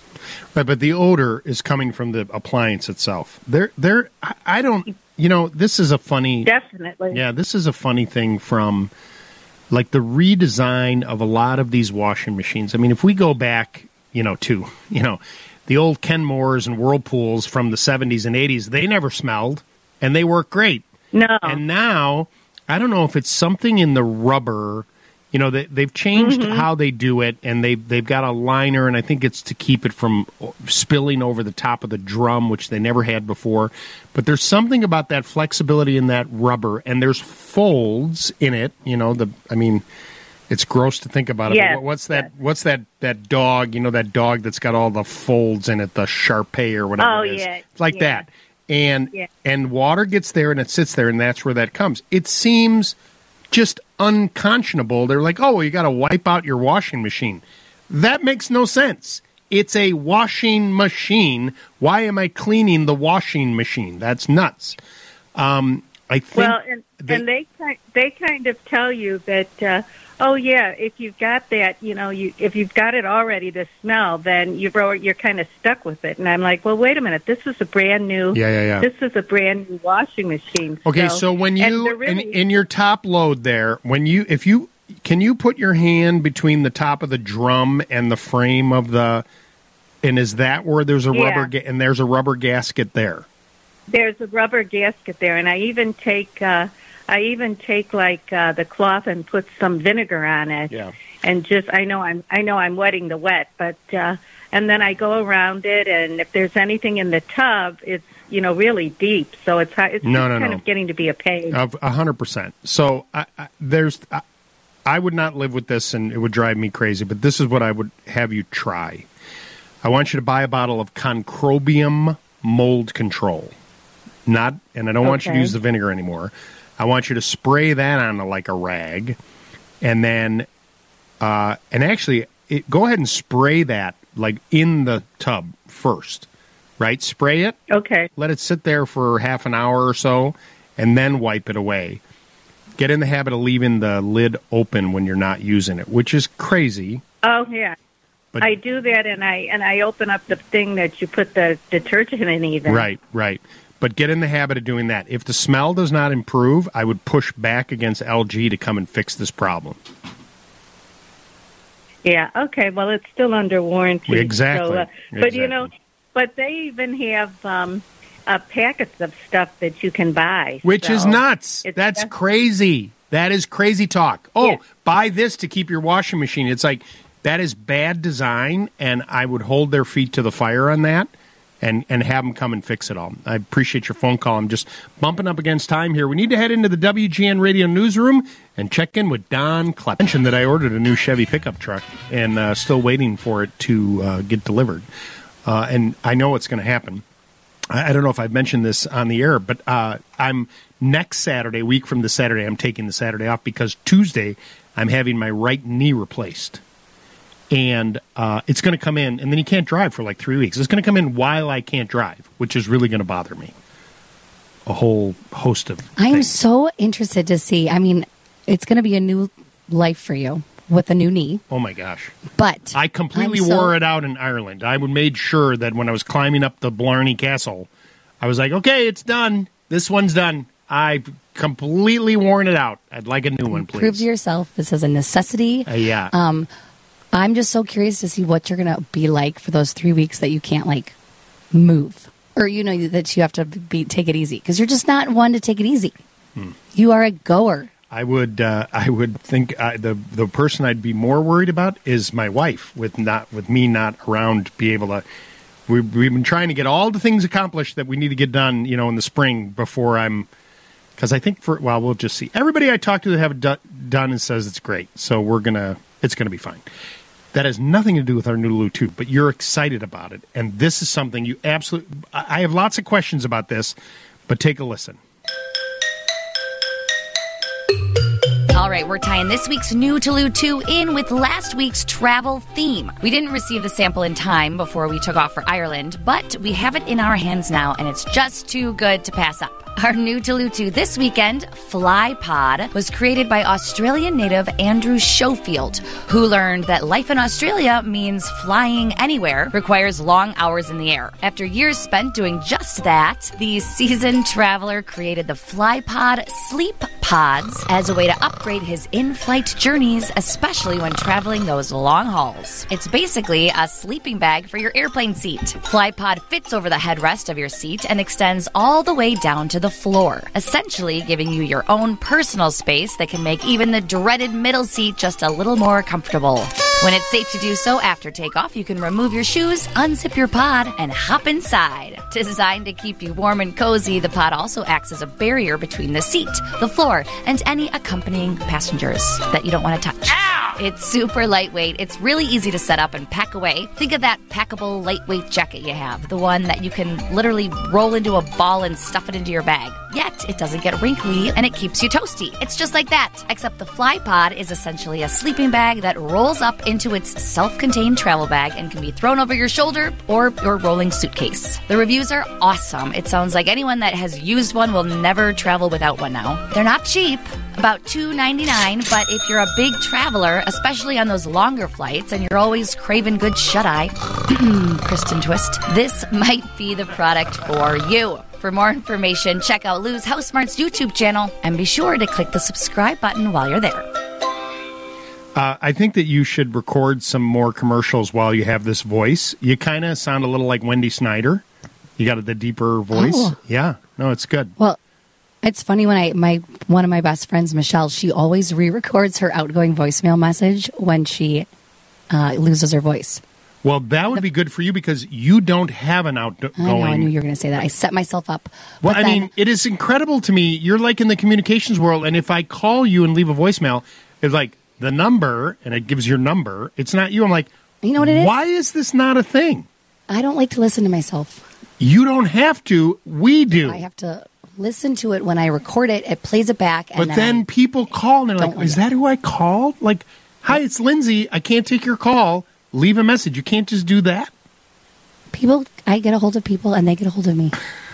A: Right, but the odor is coming from the appliance itself. I don't, this is a funny...
J: Definitely.
A: Yeah, this is a funny thing from, like, the redesign of a lot of these washing machines. I mean, if we go back, to, the old Kenmores and Whirlpools from the 70s and 80s, they never smelled, and they work great.
J: No.
A: And now, I don't know if it's something in the rubber... they've changed how they do it, and they've got a liner, and I think it's to keep it from spilling over the top of the drum, which they never had before. But there's something about that flexibility in that rubber, and there's folds in it. It's gross to think about it.
J: Yes.
A: But what's that dog? That dog that's got all the folds in it, the Shar-Pei or whatever it is.
J: Yeah.
A: It's like that. And water gets there, and it sits there, and that's where that comes. It seems just unconscionable. They're like, oh, well, you got to wipe out your washing machine. That makes no sense. It's a washing machine. Why am I cleaning the washing machine? That's nuts. I think.
J: Well, and they kind of tell you that, if you've got that, if you've got it already to smell, then you're kind of stuck with it. And I'm like, well, wait a minute, this is a brand new.
A: Yeah.
J: This is a brand new washing machine.
A: Okay, so when you in your top load there, can you put your hand between the top of the drum and the frame of the, and is that where there's a rubber and there's a rubber gasket there?
J: There's a rubber gasket there, and I even take like the cloth and put some vinegar on it. Yeah. And I know I'm wetting the wet, but and then I go around it, and if there's anything in the tub, it's really deep, so it's kind of getting to be a pain.
A: 100%. So I would not live with this, and it would drive me crazy. But this is what I would have you try. I want you to buy a bottle of Concrobium mold control. And I don't want you to use the vinegar anymore. I want you to spray that on like a rag, and then, go ahead and spray that like in the tub first, right? Spray it.
J: Okay.
A: Let it sit there for half an hour or so, and then wipe it away. Get in the habit of leaving the lid open when you're not using it, which is crazy.
J: Oh yeah. But I do that, and I open up the thing that you put the detergent in even.
A: Right. But get in the habit of doing that. If the smell does not improve, I would push back against LG to come and fix this problem.
J: Yeah, okay. Well, it's still under warranty.
A: Exactly.
J: But, but they even have packets of stuff that you can buy.
A: Which is nuts. That's crazy. That is crazy talk. Oh, buy this to keep your washing machine. It's like, that is bad design, and I would hold their feet to the fire on that. And have them come and fix it all. I appreciate your phone call. I'm just bumping up against time here. We need to head into the WGN Radio newsroom and check in with Don Klepp. I mentioned that I ordered a new Chevy pickup truck and still waiting for it to get delivered. And I know it's going to happen. I don't know if I've mentioned this on the air, but I'm next Saturday, week from the Saturday, I'm taking the Saturday off because Tuesday I'm having my right knee replaced. And it's going to come in, and then you can't drive for like 3 weeks. It's going to come in while I can't drive, which is really going to bother me. A whole host of things.
D: I am so interested to see. I mean, it's going to be a new life for you with a new knee.
A: Oh, my gosh.
D: But
A: I completely wore it out in Ireland. I made sure that when I was climbing up the Blarney Castle, I was like, okay, it's done. This one's done. I've completely worn it out. I'd like a new one, please.
D: Prove to yourself this is a necessity.
A: Yeah.
D: I'm just so curious to see what you're going to be like for those 3 weeks that you can't, like, move. Or, that you have to take it easy. Because you're just not one to take it easy. You are a goer.
A: I would think the person I'd be more worried about is my wife, with me not around to be able to. We've been trying to get all the things accomplished that we need to get done, in the spring before I'm. Because I think we'll just see. Everybody I talk to that have it done and says it's great. So it's going to be fine. That has nothing to do with our new Lou tube, but you're excited about it. And this is something you absolutely... I have lots of questions about this, but take a listen.
K: All right, we're tying this week's New to Lou 2 in with last week's travel theme. We didn't receive the sample in time before we took off for Ireland, but we have it in our hands now, and it's just too good to pass up. Our new Tulutu this weekend, FlyPod, was created by Australian native Andrew Schofield, who learned that life in Australia means flying anywhere requires long hours in the air. After years spent doing just that, the seasoned traveler created the FlyPod Sleep Pods as a way to upgrade his in-flight journeys, especially when traveling those long hauls. It's basically a sleeping bag for your airplane seat. FlyPod fits over the headrest of your seat and extends all the way down to the floor, essentially giving you your own personal space that can make even the dreaded middle seat just a little more comfortable. When it's safe to do so after takeoff, you can remove your shoes, unzip your pod, and hop inside. Designed to keep you warm and cozy, the pod also acts as a barrier between the seat, the floor, and any accompanying passengers that you don't want to touch. Ow! It's super lightweight. It's really easy to set up and pack away. Think of that packable lightweight jacket you have, the one that you can literally roll into a ball and stuff it into your bag. Yet, it doesn't get wrinkly and it keeps you toasty. It's just like that, except the FlyPod is essentially a sleeping bag that rolls up into its self-contained travel bag and can be thrown over your shoulder or your rolling suitcase. The reviews are awesome. It sounds like anyone that has used one will never travel without one now. They're not cheap, about $2.99, but if you're a big traveler, especially on those longer flights, and you're always craving good shut-eye, Kristen Twist, this might be the product for you. For more information, check out Lou's House Smarts YouTube channel and be sure to click the subscribe button while you're there.
A: I think that you should record some more commercials while you have this voice. You kind of sound a little like Wendy Snyder. You got the deeper voice.
D: Oh.
A: Yeah, no, it's good.
D: Well, it's funny when one of my best friends, Michelle, she always re-records her outgoing voicemail message when she loses her voice.
A: Well, that would be good for you because you don't have an outgoing.
D: I knew you were going to say that. I set myself up.
A: Well, I mean, it is incredible to me. You're like in the communications world, and if I call you and leave a voicemail, it's like the number, and it gives your number. It's not you. I'm like,
D: you know what it is?
A: Why is this not a thing?
D: I don't like to listen to myself.
A: You don't have to. We do.
D: I have to listen to it when I record it. It plays it back. And
A: but then people call, and they're like, is that who I called? Like, hi, it's Lindsay. I can't take your call. Leave a message. You can't just do that.
D: I get a hold of people, and they get a hold of me.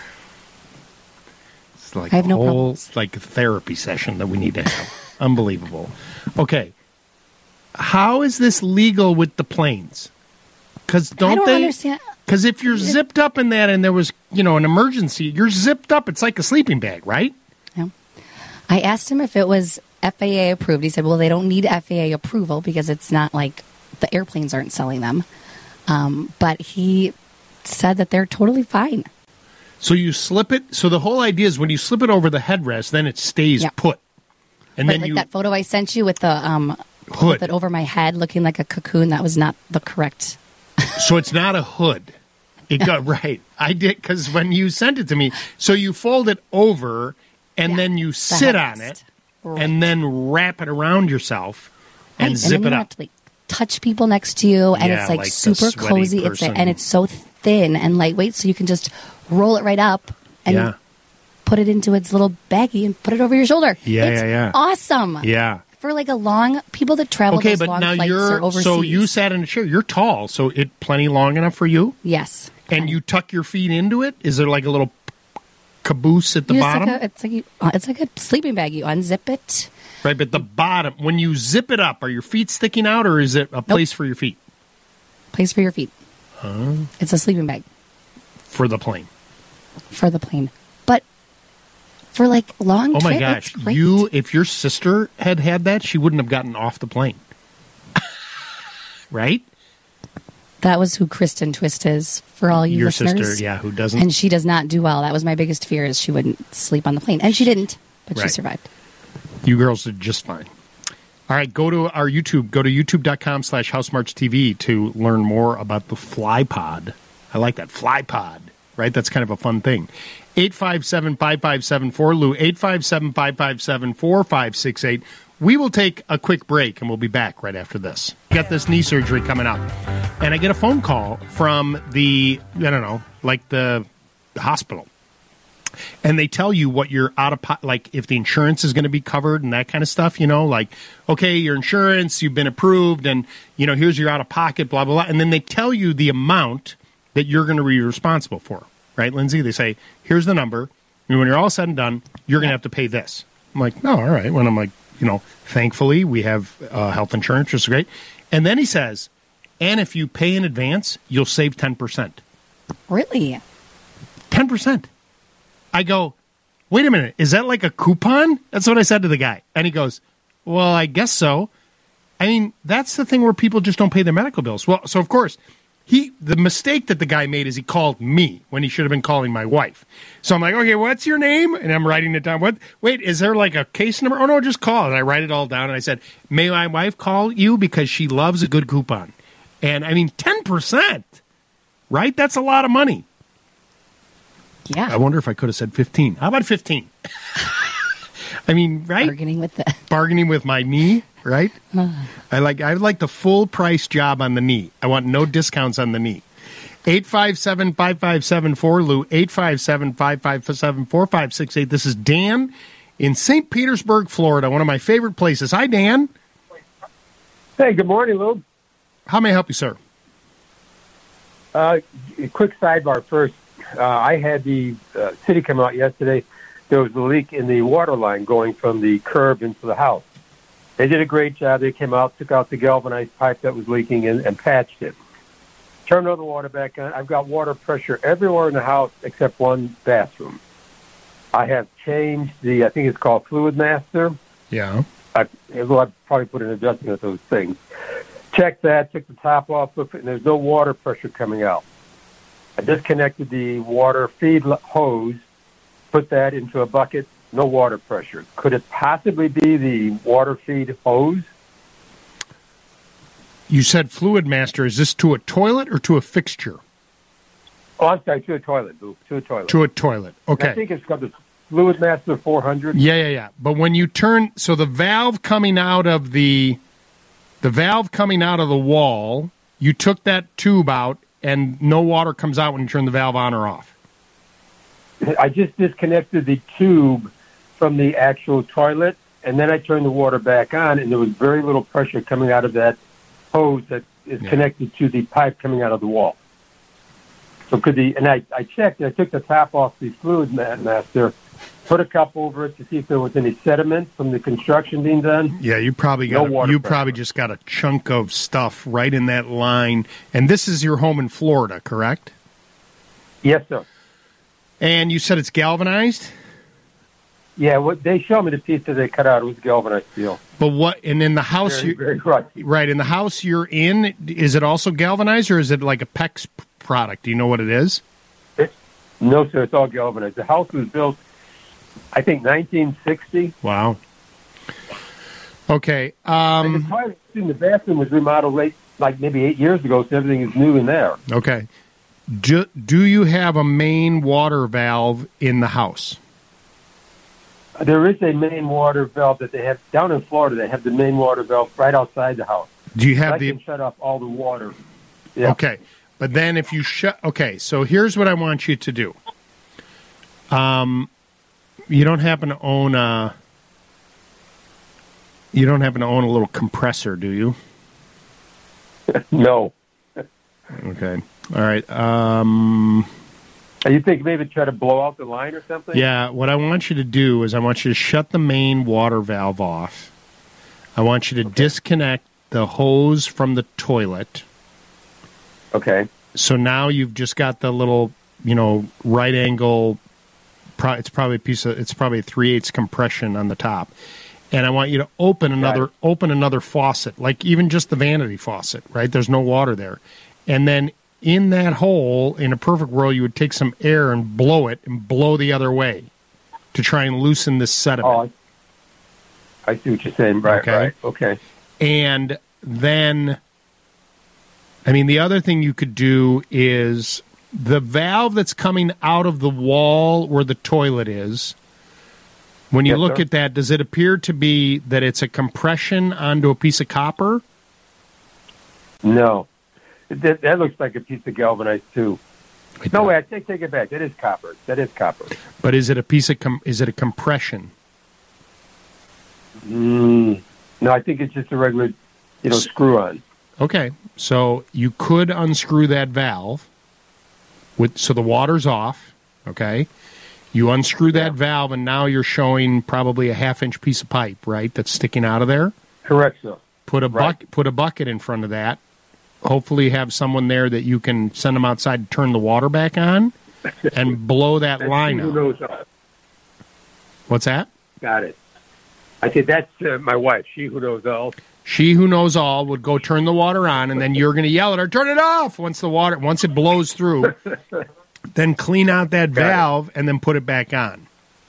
A: It's like
D: I have
A: a
D: no
A: whole
D: problems.
A: like therapy session that we need to have. Unbelievable. Okay, how is this legal with the planes? Because
D: I don't understand.
A: Because if you're zipped up in that, and there was an emergency, you're zipped up. It's like a sleeping bag, right?
D: Yeah. I asked him if it was FAA approved. He said, "Well, they don't need FAA approval because it's not like." The airplanes aren't selling them. But he said that they're totally fine.
A: So you slip it. So the whole idea is when you slip it over the headrest, then it stays put. And then
D: like that photo I sent you with the
A: hood
D: with it over my head looking like a cocoon, that was not the correct.
A: So it's not a hood. It got right. I did, because when you sent it to me, so you fold it over and then you sit on it and then wrap it around yourself and zip
D: and then
A: it
D: you
A: up.
D: have to, like, touch people next to you, and it's like super cozy. And it's so thin and lightweight, so you can just roll it right up and put it into its little baggie and put it over your shoulder. It's awesome.
A: Yeah.
D: For like a long people that travel those long flights or overseas.
A: So you sat in a chair. You're tall, so it plenty long enough for you.
D: Yes.
A: And you tuck your feet into it. Is there like a little caboose at the bottom?
D: It's like a sleeping bag. You unzip it.
A: Right, but the bottom, when you zip it up, are your feet sticking out, or is it a place for your feet?
D: Place for your feet. It's a sleeping bag.
A: For the plane.
D: For the plane. But for like long trips,
A: oh my gosh,
D: it's great.
A: if your sister had that, she wouldn't have gotten off the plane. Right?
D: That was who Kristen Twist is for all you
A: your
D: listeners.
A: sister, who doesn't.
D: And she does not do well. That was my biggest fear, is she wouldn't sleep on the plane. And she didn't, but she survived.
A: You girls did just fine. All right, go to our YouTube. Go to youtube.com/HowSmartsTV to learn more about the FlyPod. I like that, FlyPod, right? That's kind of a fun thing. 857-5574, Lou, 857-557-4568. We will take a quick break, and we'll be back right after this. Got this knee surgery coming up, and I get a phone call from the hospital. And they tell you what you're out of like if the insurance is going to be covered and that kind of stuff, like, okay, your insurance, you've been approved, and, here's your out of pocket, blah, blah, blah. And then they tell you the amount that you're going to be responsible for, right, Lindsay? They say, here's the number, And when you're all said and done, you're going to have to pay this. I'm like, no, all right. When I'm like, thankfully we have health insurance, which is great. And then he says, and if you pay in advance, you'll save 10%.
D: Really?
A: 10%. I go, wait a minute. Is that like a coupon? That's what I said to the guy. And he goes, well, I guess so. I mean, that's the thing where people just don't pay their medical bills. Well, so of course, the mistake that the guy made is he called me when he should have been calling my wife. So I'm like, okay, what's your name? And I'm writing it down. Wait, is there like a case number? Oh, no, just call. And I write it all down. And I said, may my wife call you because she loves a good coupon? And I mean, 10%, right? That's a lot of money.
D: Yeah.
A: I wonder if I could have said 15. How about 15? I mean, right? Bargaining with my knee, right? I like the full price job on the knee. I want no discounts on the knee. 857-5574, Lou, 857-557-4568. This is Dan in St. Petersburg, Florida, one of my favorite places. Hi, Dan.
L: Hey, good morning, Lou.
A: How may I help you, sir?
L: Quick sidebar first. I had the city come out yesterday. There was a leak in the water line going from the curb into the house. They did a great job. They came out, took out the galvanized pipe that was leaking and patched it. Turned all the water back on. I've got water pressure everywhere in the house except one bathroom. I have changed I think it's called Fluid Master.
A: Yeah.
L: I'd probably put an adjustment of those things. Checked that, took the top off, and there's no water pressure coming out. I disconnected the water feed hose, put that into a bucket, no water pressure. Could it possibly be the water feed hose?
A: You said Fluid Master. Is this to a toilet or to a fixture?
L: Oh, I'm sorry, to a toilet, Lou. To a toilet.
A: To a toilet. Okay.
L: I think it's called the Fluid Master 400.
A: Yeah. But when you turn, so the valve coming out of the wall, you took that tube out, and no water comes out when you turn the valve on or off.
L: I just disconnected the tube from the actual toilet, and then I turned the water back on, and there was very little pressure coming out of that hose that is connected to the pipe coming out of the wall. So I checked, I took the top off the Fluid Master, put a cup over it to see if there was any sediment from the construction being done.
A: Yeah, you probably just got a chunk of stuff right in that line. And this is your home in Florida, correct?
L: Yes, sir.
A: And you said it's galvanized?
L: Yeah, they showed me the piece that they cut out. It was galvanized steel.
A: But what? And in the house,
L: very
A: right? In the house you're in, is it also galvanized, or is it like a PEX product? Do you know what it is?
L: No, sir. It's all galvanized. The house was built, I think, 1960.
A: Wow. Okay.
L: And the toilet in the bathroom was remodeled like maybe 8 years ago, so everything is new in there.
A: Okay. Do you have a main water valve in the house?
L: There is a main water valve that they have down in Florida. They have the main water valve right outside the house.
A: Do you have
L: I can shut off all the water. Yeah.
A: Okay, but then if you okay, so here's what I want you to do. You don't happen to own a little compressor, do you?
L: No.
A: Okay. All right.
L: You think maybe try to blow out the line or something?
A: Yeah, what I want you to do is I want you to shut the main water valve off. I want you to disconnect the hose from the toilet.
L: Okay.
A: So now you've just got the little, right angle. It's probably a 3/8 compression on the top, and I want you to open another faucet, like even just the vanity faucet. Right? There's no water there, and then in that hole, in a perfect world, you would take some air and blow it and blow the other way to try and loosen this sediment.
L: Oh, I see what you're saying. Right. Okay.
A: And then, the other thing you could do is the valve that's coming out of the wall where the toilet is. When you look at that, does it appear to be that it's a compression onto a piece of copper?
L: No. That looks like a piece of galvanized too. No way, I take it back. That is copper.
A: But is it a is it a compression?
L: No, I think it's just a regular, screw on.
A: Okay, so you could unscrew that valve so the water's off. Okay, You unscrew that valve, and now you're showing probably a half-inch piece of pipe, right, that's sticking out of there?
L: Correct, sir.
A: Put a bucket in front of that. Hopefully have someone there that you can send them outside to turn the water back on and blow that line out.
L: Who knows all.
A: What's that?
L: Got it. I said that's my wife. She who knows all.
A: She who knows all would go turn the water on, and then you're going to yell at her, turn it off once it blows through. Then clean out that valve and then put it back on.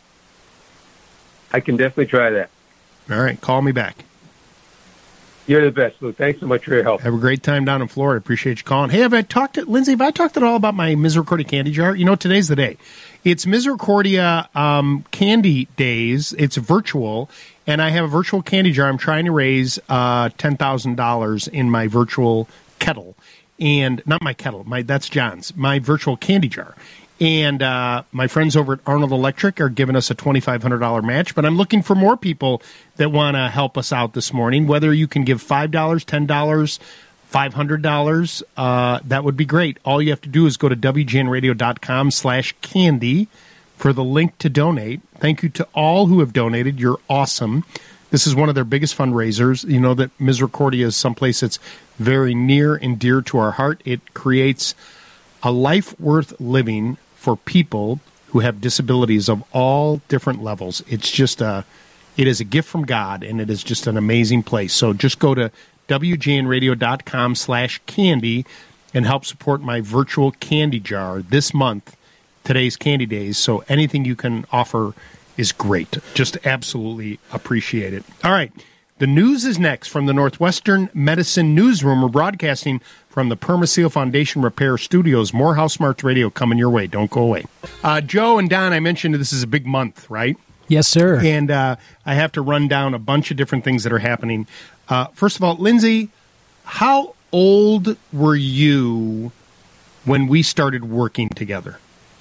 L: I can definitely try that.
A: All right, call me back.
L: You're the best, Lou. Thanks so much for your help.
A: Have a great time down in Florida. Appreciate you calling. Hey, Lindsay, have I talked at all about my Misericordia candy jar? You know, today's the day. It's Misericordia Candy Days. It's virtual, and I have a virtual candy jar. I'm trying to raise $10,000 in my virtual kettle. And not my kettle, that's John's, my virtual candy jar. And my friends over at Arnold Electric are giving us a $2,500 match. But I'm looking for more people that want to help us out this morning. Whether you can give $5, $10, $500, that would be great. All you have to do is go to WGNradio.com/candy for the link to donate. Thank you to all who have donated. You're awesome. This is one of their biggest fundraisers. You know that Misericordia is someplace that's very near and dear to our heart. It creates a life worth living for people who have disabilities of all different levels. It's just it is a gift from God, and it is just an amazing place. So just go to WGNradio.com/candy and help support my virtual candy jar this month, today's Candy Days. So anything you can offer is great. Just absolutely appreciate it. All right. The news is next from the Northwestern Medicine Newsroom. We're broadcasting from the Permaseal Foundation Repair Studios. More House Smarts Radio coming your way. Don't go away. Joe and Don, I mentioned this is a big month, right?
B: Yes, sir.
A: And I have to run down a bunch of different things that are happening. First of all, Lindsay, how old were you when we started working together?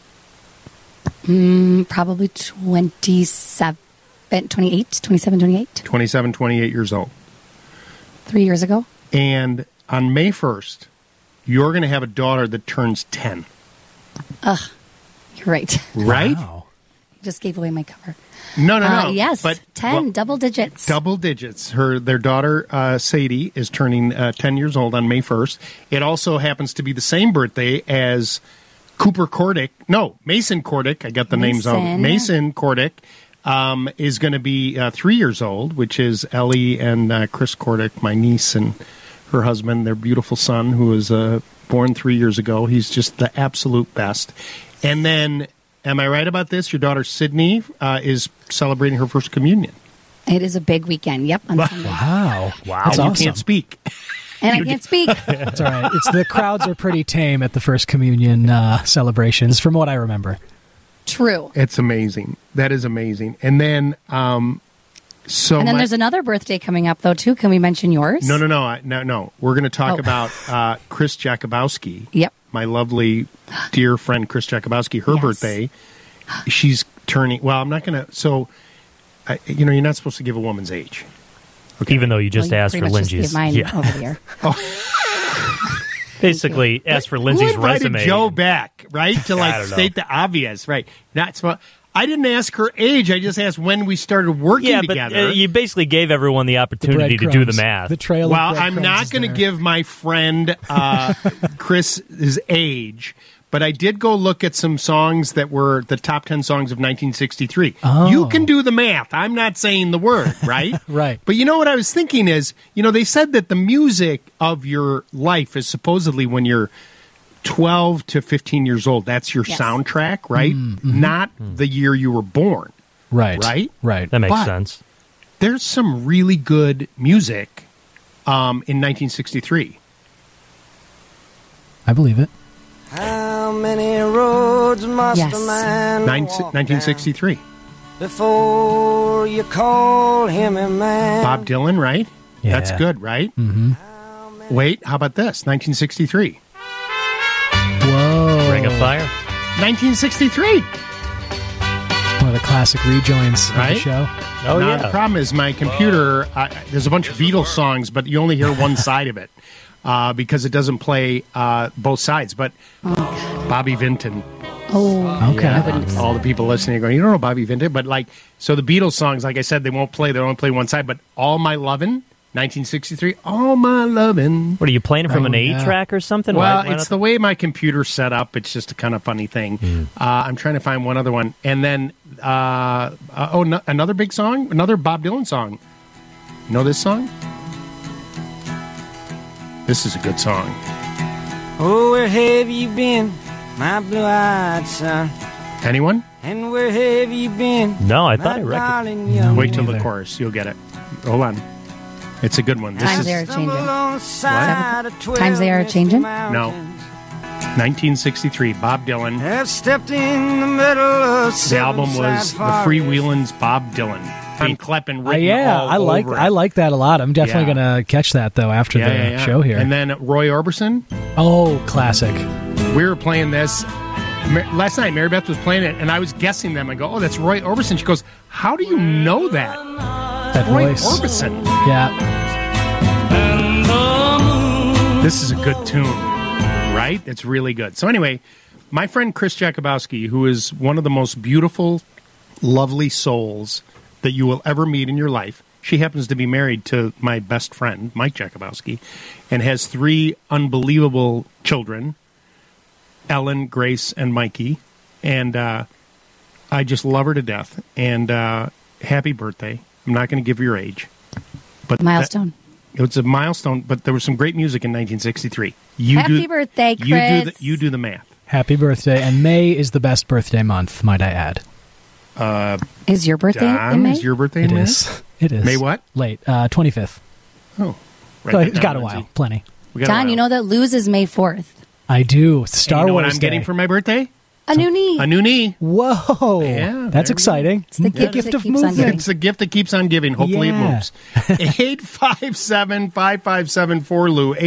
D: Probably 27, 28.
A: 27, 28 years old.
D: 3 years ago.
A: And on May 1st, you're going to have a daughter that turns 10.
D: Ugh, you're right.
A: Right?
B: Wow.
D: You just gave away my cover.
A: No.
D: Yes,
A: but
D: 10, double digits.
A: Double digits. Their daughter, Sadie, is turning 10 years old on May 1st. It also happens to be the same birthday as Mason Cordick. I got the names out. Mason Cordick is going to be 3 years old, which is Ellie and Chris Cordick, my niece and her husband, their beautiful son, who was born 3 years ago. He's just the absolute best. And then, am I right about this? Your daughter, Sydney, is celebrating her first communion.
D: It is a big weekend. Yep. On Sunday.
B: Wow.
A: That's awesome. You can't speak.
D: And I can't speak.
B: That's all right. The crowds are pretty tame at the first communion celebrations, from what I remember.
D: True.
A: It's amazing. That is amazing. And then,
D: and then there's another birthday coming up, though, too. Can we mention yours?
A: No. We're going to talk about Chris Jakubowski.
D: Yep.
A: My lovely, dear friend, Chris Jakubowski. Her birthday. She's turning. Well, I'm not going to. So, you're not supposed to give a woman's age.
C: Okay. Even though you just asked for Lindsay's.
D: Mine over here.
C: Basically, ask for Lindsay's resume.
A: Joe back, right? To state the obvious, right? I didn't ask her age. I just asked when we started working together.
C: But you basically gave everyone the opportunity to do the math.
B: The trail.
A: Well, I'm not going to give my friend Chris his age. But I did go look at some songs that were the top 10 songs of 1963.
B: Oh.
A: You can do the math. I'm not saying the word, right?
B: Right.
A: But you know what I was thinking is, they said that the music of your life is supposedly when you're 12 to 15 years old. That's your soundtrack, right?
B: Mm-hmm.
A: Not the year you were born.
B: Right.
A: Right?
B: Right.
C: That makes sense.
A: There's some really good music in 1963.
B: I believe it.
M: How many roads must a man
A: 1963.
M: Before you call him a man?
A: Bob Dylan, right?
B: Yeah.
A: That's good, right?
B: Mm-hmm.
A: Wait, how about this? 1963.
B: Whoa.
C: Ring of Fire.
A: 1963.
B: One of the classic rejoins of the show.
C: Oh,
A: yeah. The problem is my computer, there's a bunch of Beatles songs, but you only hear one side of it. Because it doesn't play both sides. But Bobby Vinton,
D: Oh,
B: okay.
A: Yeah. All the people listening are going, you don't know Bobby Vinton? But so the Beatles songs, like I said, they won't play. They only play one side. But All My Lovin', 1963, All My Lovin'.
C: What, are you playing it from an 8-track or something?
A: Well, it's the way my computer's set up. It's just a kind of funny thing. I'm trying to find one other one. And then, another big song, another Bob Dylan song. You know this song? This is a good song.
M: Oh, where have you been, my blue-eyed son?
A: Anyone?
M: And where have you been?
C: No, I thought I recognized
B: No,
A: Wait till
B: neither.
A: the chorus. You'll get it. Hold on. It's a good one. This
D: Times
A: is
D: they are changing.
A: What?
D: Times they are changing?
A: No. 1963, Bob Dylan.
M: Have stepped in the middle of
A: The album was The Freewheelins' Bob Dylan. Pete Kleppen written all
B: I like
A: over it.
B: I like that a lot. I'm definitely
A: Yeah.
B: gonna catch that though after the show here.
A: And then Roy Orbison.
B: Oh, classic.
A: We were playing this last night. Mary Beth was playing it, and I was guessing them. I go, "Oh, that's Roy Orbison." She goes, "How do you know that?"
B: That
A: Roy
B: voice.
A: Orbison.
B: Yeah.
A: This is a good tune, right? It's really good. So anyway, my friend Chris Jakubowski, who is one of the most beautiful, lovely souls that you will ever meet in your life. She happens to be married to my best friend, Mike Jakubowski, and has 3 unbelievable children, Ellen, Grace, and Mikey. And I just love her to death. And happy birthday. I'm not going to give your age. But
D: Milestone.
A: It was a milestone, but there was some great music in 1963.
D: Happy birthday, Chris.
A: You do the math.
B: Happy birthday. And May is the best birthday month, might I add.
D: Is your birthday
A: Don,
D: in May?
A: is your birthday in
B: It
A: May?
B: is. It is.
A: May what?
B: Late. 25th.
A: Oh.
B: So it's got a while. Plenty.
D: Don, you know that Luz is May 4th.
B: I do. Star
A: you know
B: Wars
A: what I'm getting
B: Day.
A: for my birthday?
D: A new knee.
A: A new knee.
B: Whoa.
A: Yeah,
B: That's exciting.
D: It's the gift that
B: of
D: keeps on
B: movement.
D: giving.
A: It's a gift that keeps on giving. Hopefully
B: Yeah.
A: it moves. 857-557-4Lou.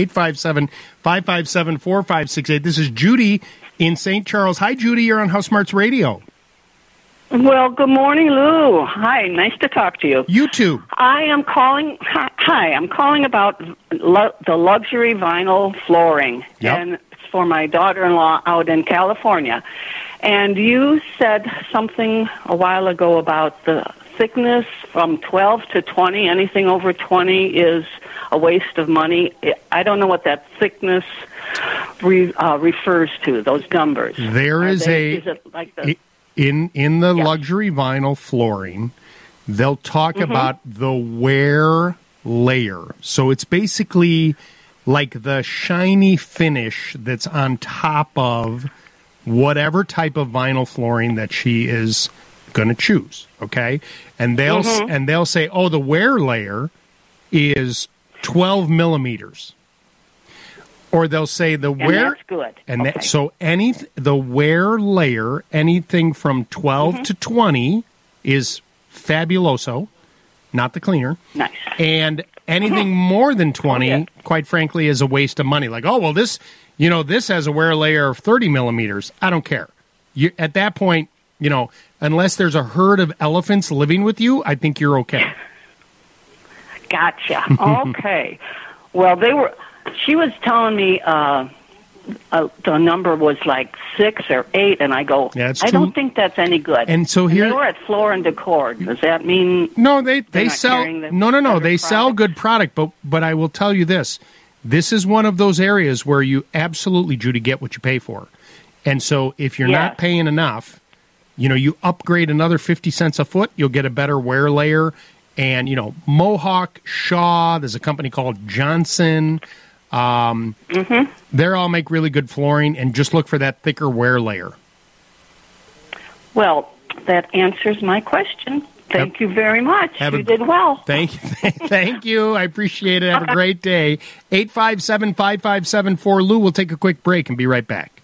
A: 857-557-4568. This is Judy in St. Charles. Hi, Judy. You're on House Smarts Radio.
N: Well, good morning, Lou. Hi, nice to talk to you.
A: You too.
N: I am calling. Hi, I'm calling about the luxury vinyl flooring, and it's for my daughter-in-law out in California. And you said something a while ago about the thickness from 12 to 20. Anything over 20 is a waste of money. I don't know what that thickness refers to. Those numbers.
A: There is
N: Is it like the
A: in the luxury vinyl flooring, they'll talk about the wear layer. So it's basically like the shiny finish that's on top of whatever type of vinyl flooring that she is going to choose, okay? And they'll say, "Oh, the wear layer is 12 millimeters." Or they'll say the wear,
N: that's good.
A: And
N: Okay.
A: so the wear layer, anything from 12 to 20 is fabuloso, not the cleaner.
N: Nice.
A: And anything more than 20, quite frankly, is a waste of money. Like, oh, well, this has a wear layer of 30 millimeters. I don't care. At that point, unless there's a herd of elephants living with you, I think you're okay.
N: Gotcha. Okay. Well, she was telling me the number was like 6 or 8, and I go, I don't think that's any good.
A: And so here
N: they were at Floor and Decor. Does that mean?
A: No, they
N: not
A: sell.
N: carrying the
A: No.
N: better
A: They sell good product, but I will tell you this: this is one of those areas where you absolutely, Judy, get what you pay for. And so if you're not paying enough, you upgrade another 50 cents a foot, you'll get a better wear layer. And Mohawk, Shaw. There's a company called Johnson. They all make really good flooring, and just look for that thicker wear layer.
N: Well, that answers my question. Thank you very much. You did well.
A: Thank you. I appreciate it. Have a great day. 857-557-4Lou. We'll take a quick break and be right back.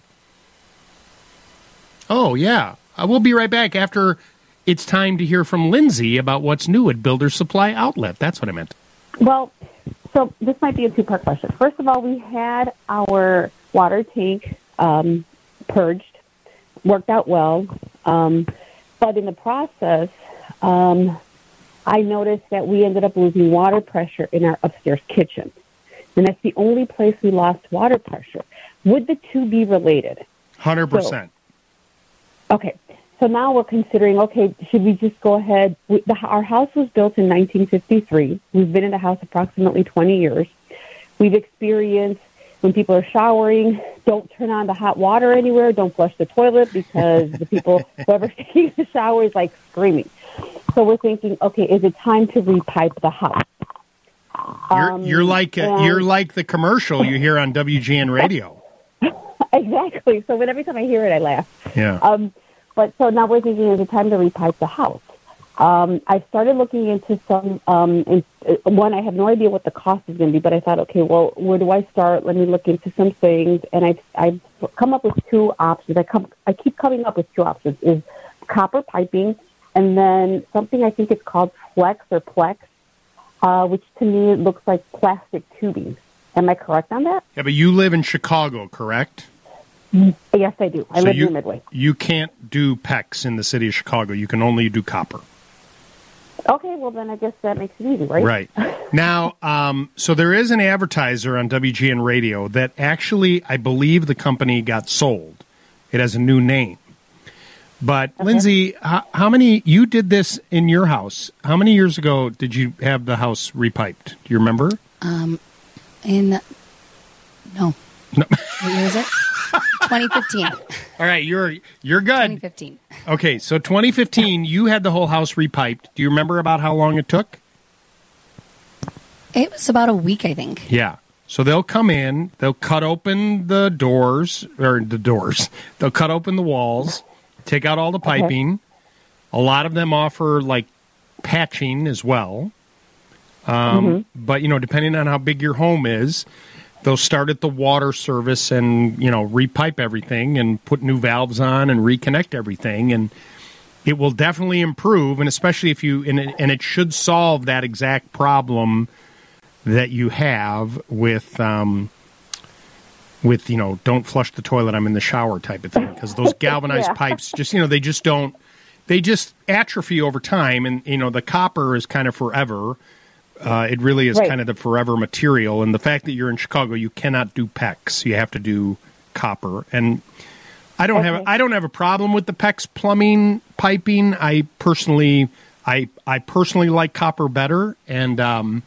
A: Oh, yeah. We'll be right back after it's time to hear from Lindsay about what's new at Builder's Supply Outlet. That's what I meant.
O: Well, so this might be a two-part question. First of all, we had our water tank purged, worked out well, but in the process, I noticed that we ended up losing water pressure in our upstairs kitchen, and that's the only place we lost water pressure. Would the two be related?
A: 100%.
O: Okay. So now we're considering, okay, should we just go ahead? Our house was built in 1953. We've been in the house approximately 20 years. We've experienced when people are showering, don't turn on the hot water anywhere, don't flush the toilet because the people, whoever's taking the shower is like screaming. So we're thinking, okay, is it time to repipe the house?
A: You're like the commercial you hear on WGN radio.
O: Exactly. So every time I hear it, I laugh.
A: Yeah.
O: But so now we're thinking, is it time to repipe the house? I started looking into some, one, I have no idea what the cost is going to be, but I thought, okay, well, where do I start? Let me look into some things. And I've come up with two options. I keep coming up with two options, is copper piping, and then something I think it's called Plex, which to me it looks like plastic tubing. Am I correct on that?
A: Yeah, but you live in Chicago, correct?
O: Yes, I do. I live near Midway.
A: You can't do PEX in the city of Chicago. You can only do copper.
O: Okay, well, then I guess that makes it easy, right?
A: Right. Now, so there is an advertiser on WGN Radio that actually, I believe the company got sold. It has a new name. But, okay. Lindsay, how many, you did this in your house. How many years ago did you have the house repiped? Do you remember?
D: No. What year is it? 2015.
A: All right, you're good.
D: 2015.
A: Okay, so 2015, you had the whole house repiped. Do you remember about how long it took?
D: It was about a week, I think.
A: Yeah. So they'll come in, they'll cut open the doors. They'll cut open the walls, take out all the piping. Okay. A lot of them offer, like, patching as well. But, depending on how big your home is, they'll start at the water service and, repipe everything and put new valves on and reconnect everything. And it will definitely improve, and especially if and it should solve that exact problem that you have with don't flush the toilet, I'm in the shower type of thing. Because those galvanized pipes they just atrophy over time. And, the copper is kind of forever. It really is kind of the forever material, and the fact that you're in Chicago, you cannot do PEX. You have to do copper, and I don't have a problem with the PEX plumbing piping. I personally like copper better, and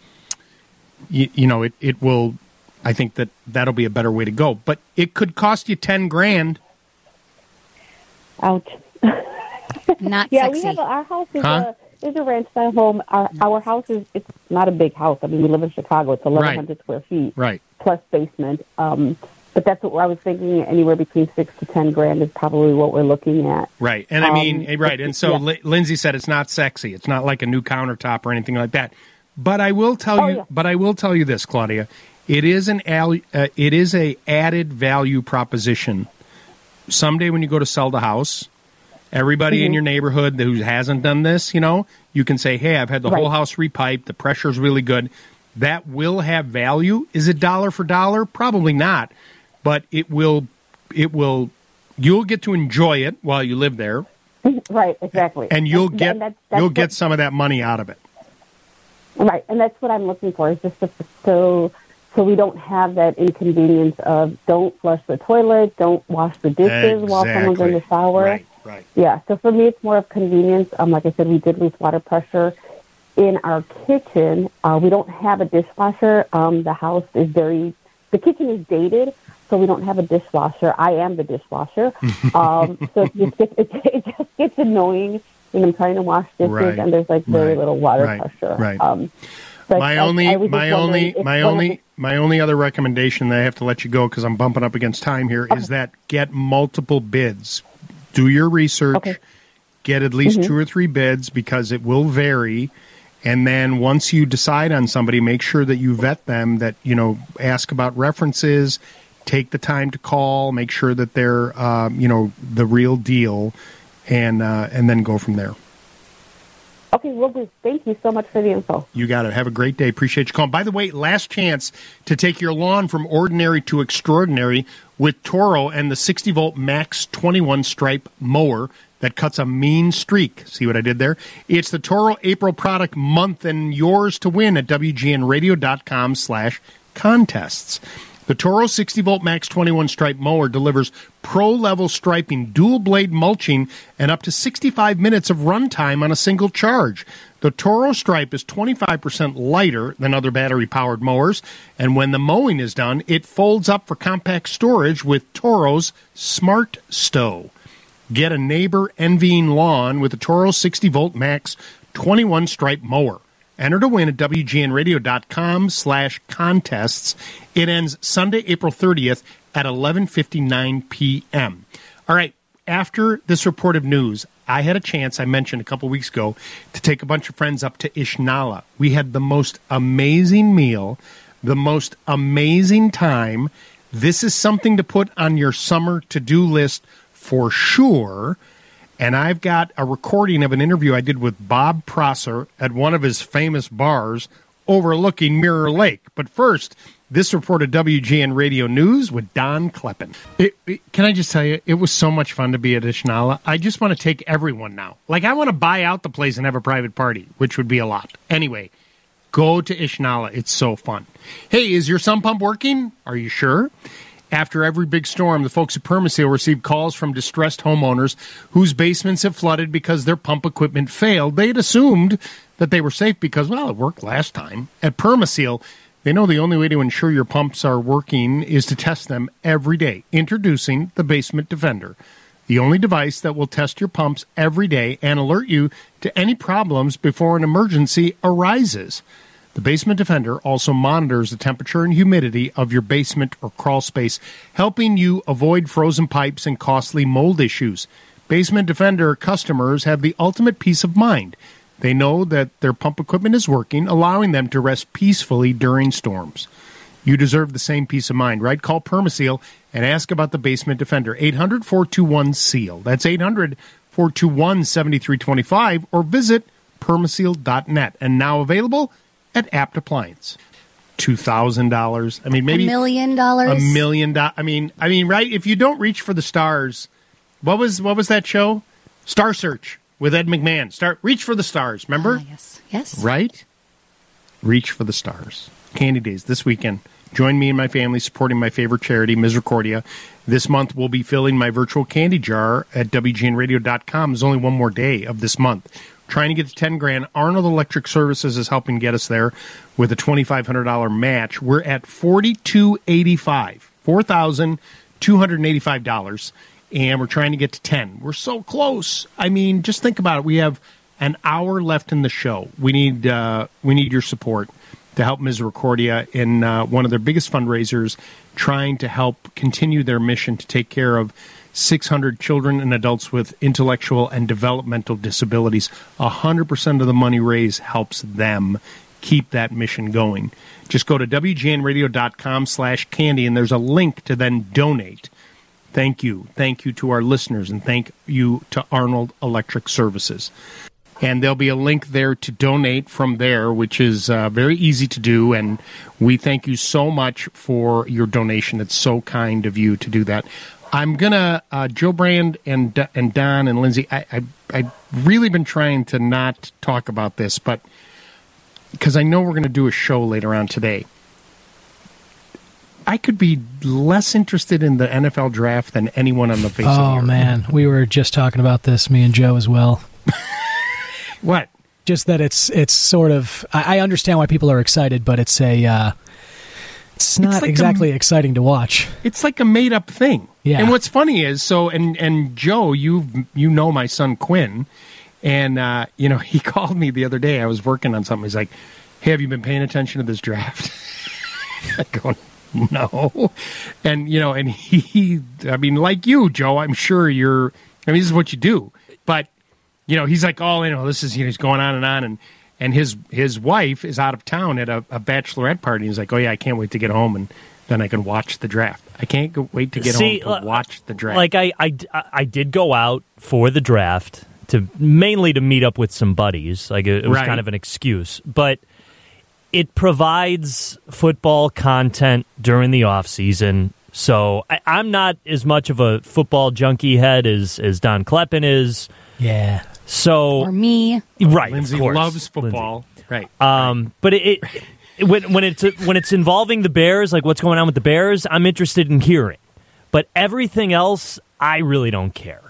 A: it will. I think that'll be a better way to go, but it could cost you $10,000.
O: Ouch!
D: Not
O: yeah,
D: sexy.
O: We have our house is It's a ranch-style home. Our house it's not a big house. I mean, we live in Chicago. It's 1,100 square feet, plus basement. But that's what I was thinking. Anywhere between $6,000 to $10,000 is probably what we're looking at.
A: Right, and I mean, right, and so Lindsay said it's not sexy. It's not like a new countertop or anything like that. But I will tell you. Yeah. But I will tell you this, Claudia. It is a added value proposition. Someday when you go to sell the house, everybody in your neighborhood who hasn't done this, you can say, hey, I've had the whole house repiped. The pressure's really good. That will have value. Is it dollar for dollar? Probably not. But you'll get to enjoy it while you live there.
O: Right, exactly.
A: And you'll get some of that money out of it.
O: Right, and that's what I'm looking for, is just so we don't have that inconvenience of don't flush the toilet, don't wash the dishes while someone's in the shower.
A: Right.
O: Yeah, so for me, it's more of convenience. Like I said, we did lose water pressure in our kitchen. We don't have a dishwasher. The kitchen is dated, so we don't have a dishwasher. I am the dishwasher. So it just gets annoying when I'm trying to wash dishes and there's very little water pressure.
A: Right. My only other recommendation that I have to let you go because I'm bumping up against time here is that get multiple bids. Do your research, get at least 2 or 3 bids because it will vary. And then once you decide on somebody, make sure that you vet them, that, ask about references, take the time to call, make sure that they're, the real deal, and then go from there.
O: Okay, will do. Thank you so much for the info.
A: You got it. Have a great day. Appreciate you calling. By the way, last chance to take your lawn from ordinary to extraordinary with Toro and the 60-volt Max 21 stripe mower that cuts a mean streak. See what I did there? It's the Toro April product month and yours to win at WGNradio.com/contests. The Toro 60-volt Max 21-stripe mower delivers pro-level striping, dual-blade mulching, and up to 65 minutes of runtime on a single charge. The Toro stripe is 25% lighter than other battery-powered mowers, and when the mowing is done, it folds up for compact storage with Toro's Smart Stow. Get a neighbor-envying lawn with the Toro 60-volt Max 21-stripe mower. Enter to win at WGNradio.com/contests. It ends Sunday, April 30th at 11:59 p.m. All right, after this report of news, I had a chance, I mentioned a couple weeks ago, to take a bunch of friends up to Ishnala. We had the most amazing meal, the most amazing time. This is something to put on your summer to-do list for sure. And I've got a recording of an interview I did with Bob Prosser at one of his famous bars overlooking Mirror Lake. But first, this report of WGN Radio News with Don Kleppen. Can I just tell you, it was so much fun to be at Ishnala. I just want to take everyone now. Like, I want to buy out the place and have a private party, which would be a lot. Anyway, go to Ishnala. It's so fun. Hey, is your sump pump working? Are you sure? After every big storm, the folks at Permaseal received calls from distressed homeowners whose basements have flooded because their pump equipment failed. They had assumed that they were safe because, well, it worked last time. At Permaseal, they know the only way to ensure your pumps are working is to test them every day. Introducing the Basement Defender, the only device that will test your pumps every day and alert you to any problems before an emergency arises. The Basement Defender also monitors the temperature and humidity of your basement or crawl space, helping you avoid frozen pipes and costly mold issues. Basement Defender customers have the ultimate peace of mind. They know that their pump equipment is working, allowing them to rest peacefully during storms. You deserve the same peace of mind, right? Call Permaseal and ask about the Basement Defender. 800-421-SEAL. That's 800-421-7325, or visit permaseal.net. And now available at Apt Appliance. $2,000. I mean, maybe
D: $1 million.
A: $1 million. I mean, right? If you don't reach for the stars, what was that show? Star Search with Ed McMahon. Reach for the stars. Remember?
D: Yes.
A: Right? Reach for the stars. Candy Days this weekend. Join me and my family supporting my favorite charity, Misericordia. This month we'll be filling my virtual candy jar at WGNradio.com. There's only one more day of this month. Trying to get to 10 grand. Arnold Electric Services is helping get us there with a $2,500 match. We're at $4,285, $4,285, and we're trying to get to 10. We're so close. I mean, just think about it. We have an hour left in the show. We need your support to help Misericordia in one of their biggest fundraisers, trying to help continue their mission to take care of 600 children and adults with intellectual and developmental disabilities. 100% of the money raised helps them keep that mission going. Just go to WGNradio.com/candy, and there's a link to then donate. Thank you. Thank you to our listeners, and thank you to Arnold Electric Services. And there'll be a link there to donate from there, which is very easy to do, and we thank you so much for your donation. It's so kind of you to do that. I'm going to, Joe Brand and Don and Lindsay, I've really been trying to not talk about this, but because I know we're going to do a show later on today. I could be less interested in the NFL draft than anyone on the face of the earth.
B: Oh, man. We were just talking about this, me and Joe as well.
A: What?
B: Just that it's sort of, I understand why people are excited, but it's not like exactly exciting to watch.
A: It's like a made-up thing.
B: Yeah.
A: And what's funny is, and Joe, you know my son Quinn, and he called me the other day. I was working on something. He's like, "Hey, have you been paying attention to this draft?" I go, "No." And and he, I mean, like you, Joe, I'm sure this is what you do. But he's like, "Oh, this is he's going on and his wife is out of town at a bachelorette party." He's like, "Oh yeah, I can't wait to get home and then I can watch the draft. I can't wait to get home to watch the draft."
C: Like I did go out for the draft mainly to meet up with some buddies. Like it was kind of an excuse, but it provides football content during the off season. So I'm not as much of a football junkie head as Don Kleppen is.
B: Yeah.
C: So
D: or me.
C: Right.
A: Lindsay
C: of course.
A: loves football.
C: Lindsay.
A: Right.
C: But when it's involving the Bears, like what's going on with the Bears, I'm interested in hearing. But everything else, I really don't care.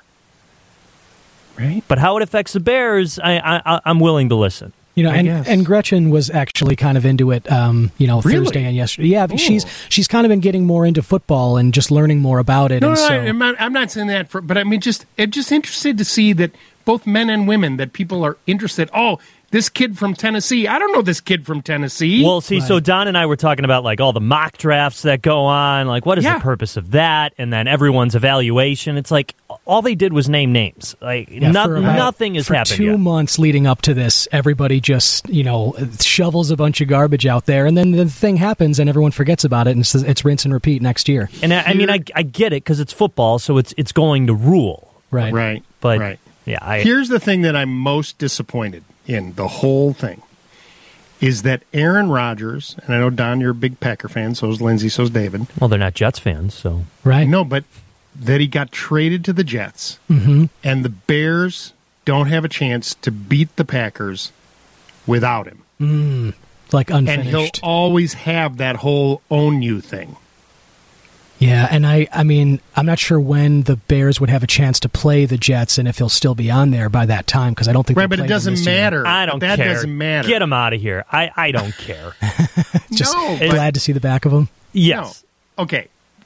A: Right.
C: But how it affects the Bears, I'm willing to listen.
B: And Gretchen was actually kind of into it,
A: Really?
B: Thursday and yesterday. Yeah,
A: Ooh.
B: she's kind of been getting more into football and just learning more about it.
A: No,
B: and so,
A: I'm not saying that, but I mean, just interested to see that both men and women, that people are interested. Oh, this kid from Tennessee. I don't know this kid from Tennessee.
C: Well, see, so Don and I were talking about like all the mock drafts that go on. Like, what is the purpose of that? And then everyone's evaluation. It's like all they did was name names. Like nothing has happened
B: for 2 months leading up to this. Everybody just shovels a bunch of garbage out there, and then the thing happens, and everyone forgets about it, and it's rinse and repeat next year.
C: And I mean, I get it because it's football, so it's going to rule.
B: Right.
C: But yeah,
A: here's the thing that I'm most disappointed in the whole thing is that Aaron Rodgers, and I know, Don, you're a big Packer fan, so is Lindsay, so is David.
C: Well, they're not Jets fans, so.
B: Right.
A: No, but that he got traded to the Jets, and the Bears don't have a chance to beat the Packers without him.
B: Like unfinished.
A: And he'll always have that whole own you thing.
B: Yeah, and I mean, I'm not sure when the Bears would have a chance to play the Jets and if he'll still be on there by that time, because I don't think
A: right, but it doesn't matter.
C: I don't care.
A: That doesn't matter.
C: Get him out of here. I don't care.
B: Just glad to see the back of him.
C: Yes.
A: No. Okay.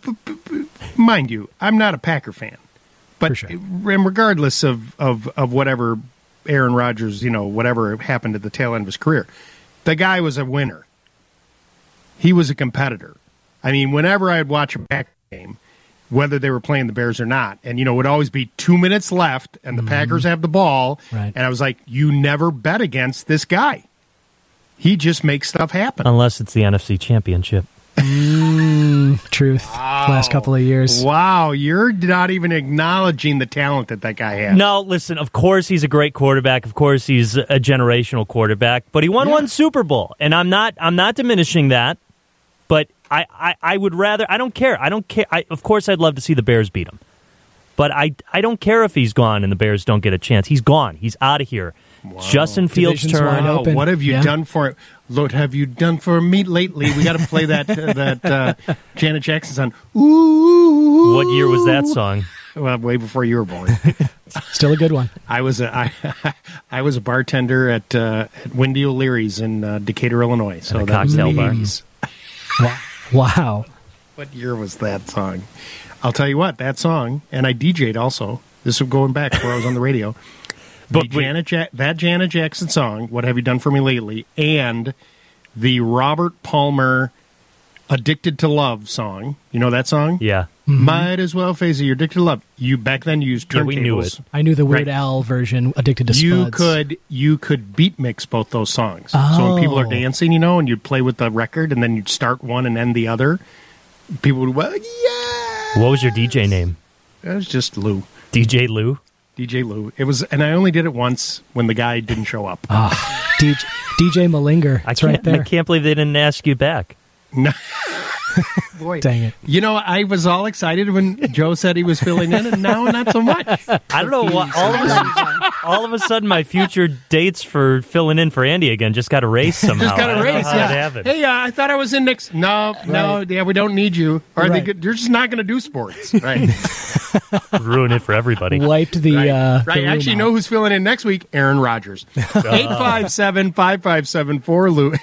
A: Mind you, I'm not a Packer fan. But regardless of whatever Aaron Rodgers, whatever happened at the tail end of his career, the guy was a winner. He was a competitor. I mean, whenever I'd watch a Packer game, whether they were playing the Bears or not, and, it would always be 2 minutes left, and the Packers have the ball, and I was like, you never bet against this guy. He just makes stuff happen.
C: Unless it's the NFC Championship.
B: Truth.
A: Wow.
B: Last couple of years.
A: Wow, you're not even acknowledging the talent that guy has.
C: No, listen, of course he's a great quarterback. Of course he's a generational quarterback, but he won one Super Bowl, and I'm not diminishing that, but I would rather, I don't care. Of course I'd love to see the Bears beat him, but I don't care if he's gone and the Bears don't get a chance. He's gone. He's out of here. Wow. Justin Fields' turn.
A: Wow. What have you done for Lord, have you done for me lately? We got to play that Janet Jackson song. Ooh.
C: What year was that song?
A: Well, way before you were born.
B: Still a good one.
A: I was a bartender at Wendy O'Leary's in Decatur, Illinois. So
C: a cocktail bar.
B: Wow.
A: What year was that song? I'll tell you what, that song, and I DJ'd also. This was going back before I was on the radio. But that Janet Jackson song, What Have You Done For Me Lately, and the Robert Palmer Addicted to Love song. You know that song?
C: Yeah.
B: Mm-hmm.
A: Might as well face it, you're addicted to love. You back then used turntables.
C: We knew it.
B: I knew the Weird Al version, Addicted to Spuds.
A: You could beat mix both those songs. So when people are dancing, and you'd play with the record, and then you'd start one and end the other, people would,
C: What was your DJ name?
A: It was just Lou.
C: DJ Lou?
A: DJ Lou. It was, and I only did it once when the guy didn't show up.
B: DJ Malinger. It's right there.
C: I can't believe they didn't ask you back.
A: No. Boy,
B: dang it!
A: I was all excited when Joe said he was filling in, and now not so much.
C: I don't know what. All of a sudden, my future dates for filling in for Andy again just got erased somehow.
A: Just got erased.
C: Yeah.
A: Hey, I thought I was in next. No, we don't need you. Or they're just not going to do sports, right?
C: Ruin it for everybody.
B: Wiped the
A: right. Actually, know who's filling in next week? Aaron Rodgers. 857-5574 Lou.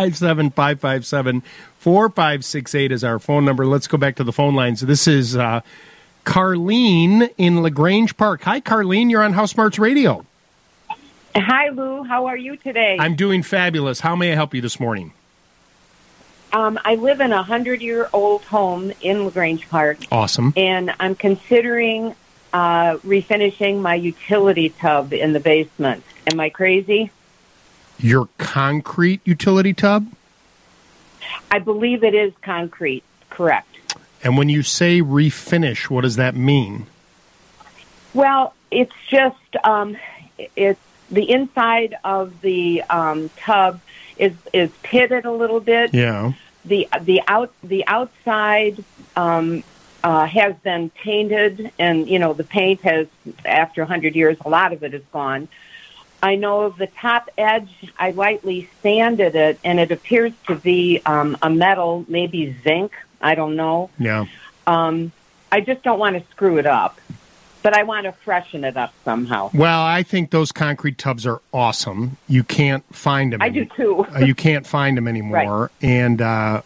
A: 857-557-4568 is our phone number. Let's go back to the phone lines. This is Carlene in LaGrange Park. Hi, Carlene. You're on House Smarts Radio.
P: Hi, Lou. How are you today?
A: I'm doing fabulous. How may I help you this morning?
P: I live in a 100-year-old home in LaGrange Park.
A: Awesome.
P: And I'm considering refinishing my utility tub in the basement. Am I crazy?
A: Your concrete utility tub?
P: I believe it is concrete, correct.
A: And when you say refinish, what does that mean?
P: Well, it's just it's the inside of the tub is pitted a little bit.
A: Yeah.
P: The outside has been painted, and the paint has, after 100 years, a lot of it is gone. I know the top edge, I lightly sanded it, and it appears to be a metal, maybe zinc. I don't know.
A: Yeah.
P: I just don't want to screw it up, but I want to freshen it up somehow.
A: Well, I think those concrete tubs are awesome. You can't find them.
P: I do too.
A: You can't find them anymore.
P: Right.
A: And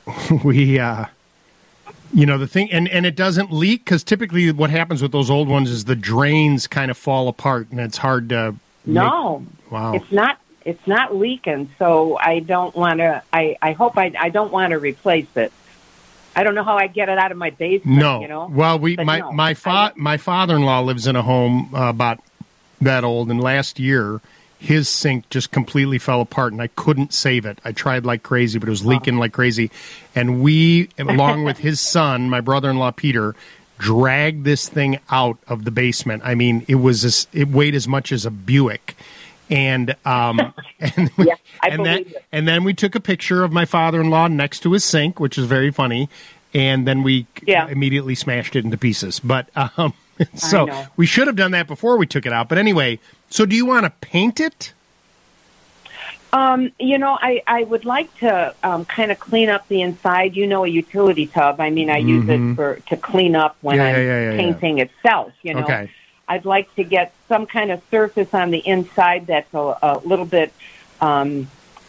A: the thing, and it doesn't leak, because typically what happens with those old ones is the drains kind of fall apart, and it's hard to...
P: No.
A: Wow.
P: It's not leaking, so I don't want to... I hope I don't want to replace it. I don't know how I get it out of my basement.
A: No.
P: You know?
A: Well, my father-in-law lives in a home about that old, and last year his sink just completely fell apart, and I couldn't save it. I tried like crazy, but it was leaking like crazy. And we, along with his son, my brother-in-law Peter, dragged this thing out of the basement. I mean, it weighed as much as a Buick. And then we took a picture of my father-in-law next to his sink, which is very funny, and then we immediately smashed it into pieces. But so we should have done that before we took it out. But anyway, so do you want to paint it?
P: I would like to kind of clean up the inside. A utility tub. I mean, I use it to clean up when I'm painting itself.
A: Okay.
P: I'd like to get some kind of surface on the inside that's a little bit, cement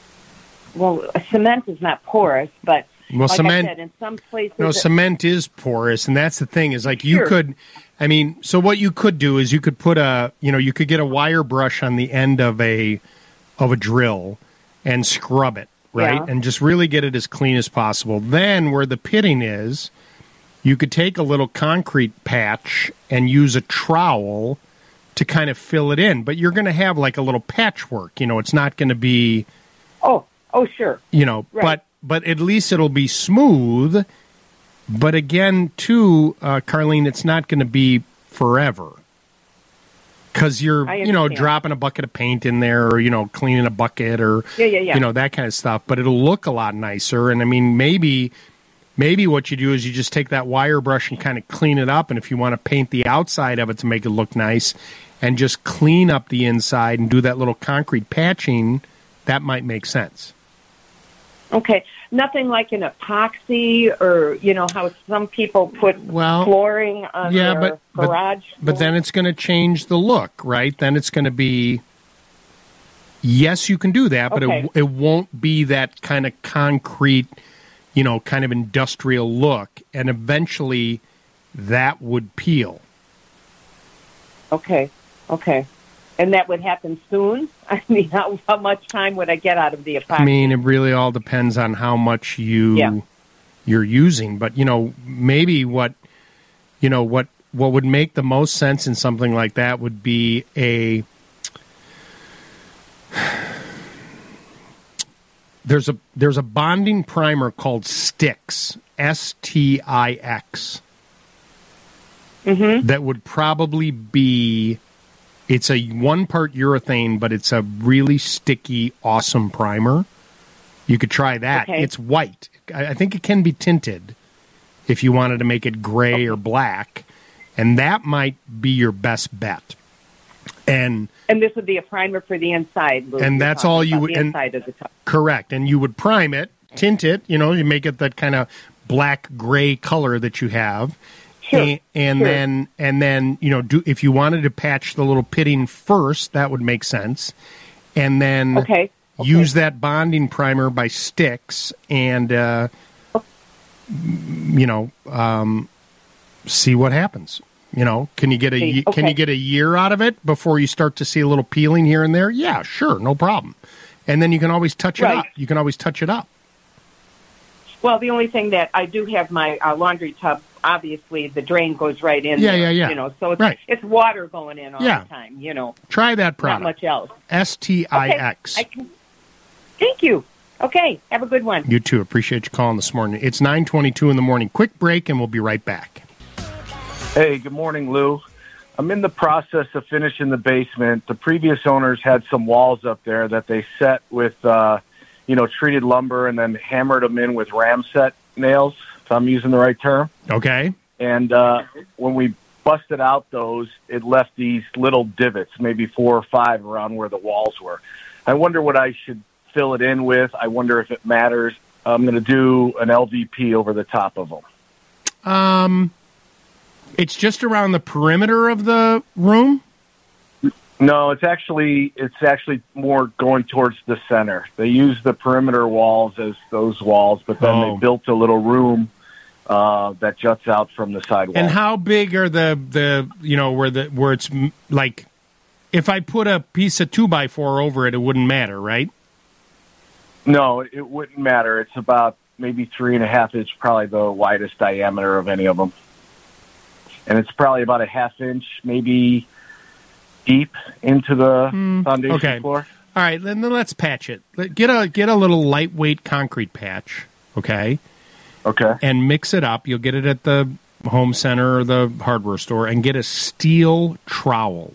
P: is not porous, but
A: cement,
P: I said, in some places...
A: No, cement is porous, and that's the thing, is like you could... I mean, so what you could do is you could put you could get a wire brush on the end of a drill and scrub it, right?
P: Yeah.
A: And just really get it as clean as possible. Then where the pitting is... You could take a little concrete patch and use a trowel to kind of fill it in, but you're going to have like a little patchwork. It's not going to be...
P: Oh, sure.
A: Right. But at least it'll be smooth. But again, too, Carlene, it's not going to be forever. Because you're, dropping a bucket of paint in there, or, cleaning a bucket, or, that kind of stuff. But it'll look a lot nicer. And, I mean, maybe what you do is you just take that wire brush and kind of clean it up, and if you want to paint the outside of it to make it look nice, and just clean up the inside and do that little concrete patching, that might make sense.
P: Okay. Nothing like an epoxy, or, how some people put flooring on their garage.
A: But then it's going to change the look, right? Then it's going to be... Yes, you can do that, but it won't be that kind of concrete... kind of industrial look, and eventually that would peel.
P: Okay. And that would happen soon? I mean, how much time would I get out of the epoxy?
A: I mean, it really all depends on how much you're using. But, maybe what would make the most sense in something like that would be There's a bonding primer called Stix, S-T-I-X, that would probably be, it's a 1-part urethane, but it's a really sticky, awesome primer. You could try that. Okay. It's white. I think it can be tinted if you wanted to make it gray or black, and that might be your best bet. And
P: this would be a primer for the inside.
A: And that's all you would...
P: inside of the tub.
A: Correct. And you would prime it, tint it, you make it that kind of black-gray color that you have.
P: Sure.
A: And then if you wanted to patch the little pitting first, that would make sense. And then use that bonding primer by Stix and, see what happens. Can you get a year out of it before you start to see a little peeling here and there? Yeah, sure, no problem. And then you can always touch it up. You can always touch it up.
P: Well, the only thing that I do have my laundry tub, obviously the drain goes right in there.
A: Yeah.
P: So it's water going in all the time,
A: Try that product.
P: Not much else.
A: S-T-I-X.
P: Thank you. Okay, have a good one.
A: You too. Appreciate you calling this morning. It's 9:22 in the morning. Quick break, and we'll be right back.
Q: Hey, good morning, Lou. I'm in the process of finishing the basement. The previous owners had some walls up there that they set with, treated lumber and then hammered them in with ramset nails, if I'm using the right term.
A: Okay.
Q: And when we busted out those, it left these little divots, maybe 4 or 5 around where the walls were. I wonder what I should fill it in with. I wonder if it matters. I'm going to do an LVP over the top of them.
A: It's just around the perimeter of the room?
Q: No, it's actually more going towards the center. They use the perimeter walls as those walls, but then they built a little room that juts out from the sidewall.
A: And how big are the where it's like, if I put a piece of 2x4 over it, it wouldn't matter, right?
Q: No, it wouldn't matter. It's about maybe 3.5 inch, probably the widest diameter of any of them. And it's probably about a 1/2 inch, maybe deep into the foundation floor.
A: All right, then let's patch it. Get a little lightweight concrete patch, okay?
Q: Okay.
A: And mix it up. You'll get it at the home center or the hardware store, and get a steel trowel.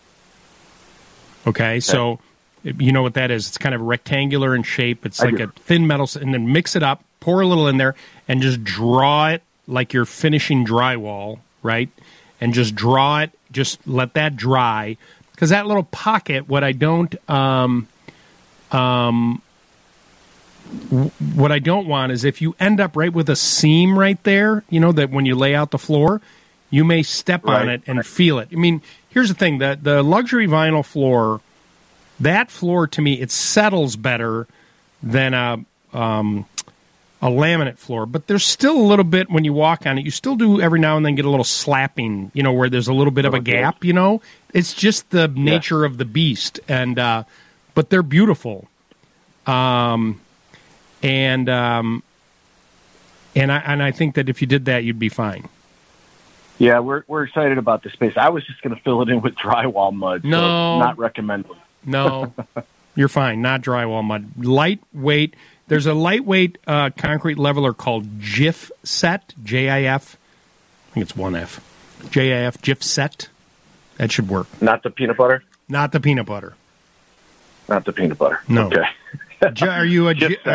A: Okay, so you know what that is. It's kind of rectangular in shape. It's like a thin metal, and then mix it up, pour a little in there, and just draw it like you're finishing drywall, right? And just draw it, just let that dry. Because that little pocket, what I don't want is if you end up right with a seam right there, you know, that when you lay out the floor, you may step on it and feel it. I mean, here's the thing, the luxury vinyl floor, that floor to me, it settles better than a laminate floor, but there's still a little bit when you walk on it. You still do every now and then get a little slapping, you know, where there's a little bit of a gap, you know. It's just the nature of the beast, and but they're beautiful. And I think that if you did that, you'd be fine.
Q: Yeah, we're excited about the space. I was just going to fill it in with drywall mud.
A: No,
Q: so not recommended.
A: No, you're fine. Not drywall mud. Lightweight. There's a lightweight concrete leveler called JIF Set. JIF. I think it's 1F. JIF. JIF Set. That should work.
Q: Not the peanut butter.
A: Not the peanut butter.
Q: Not the peanut butter.
A: No.
Q: Okay.
A: Are you a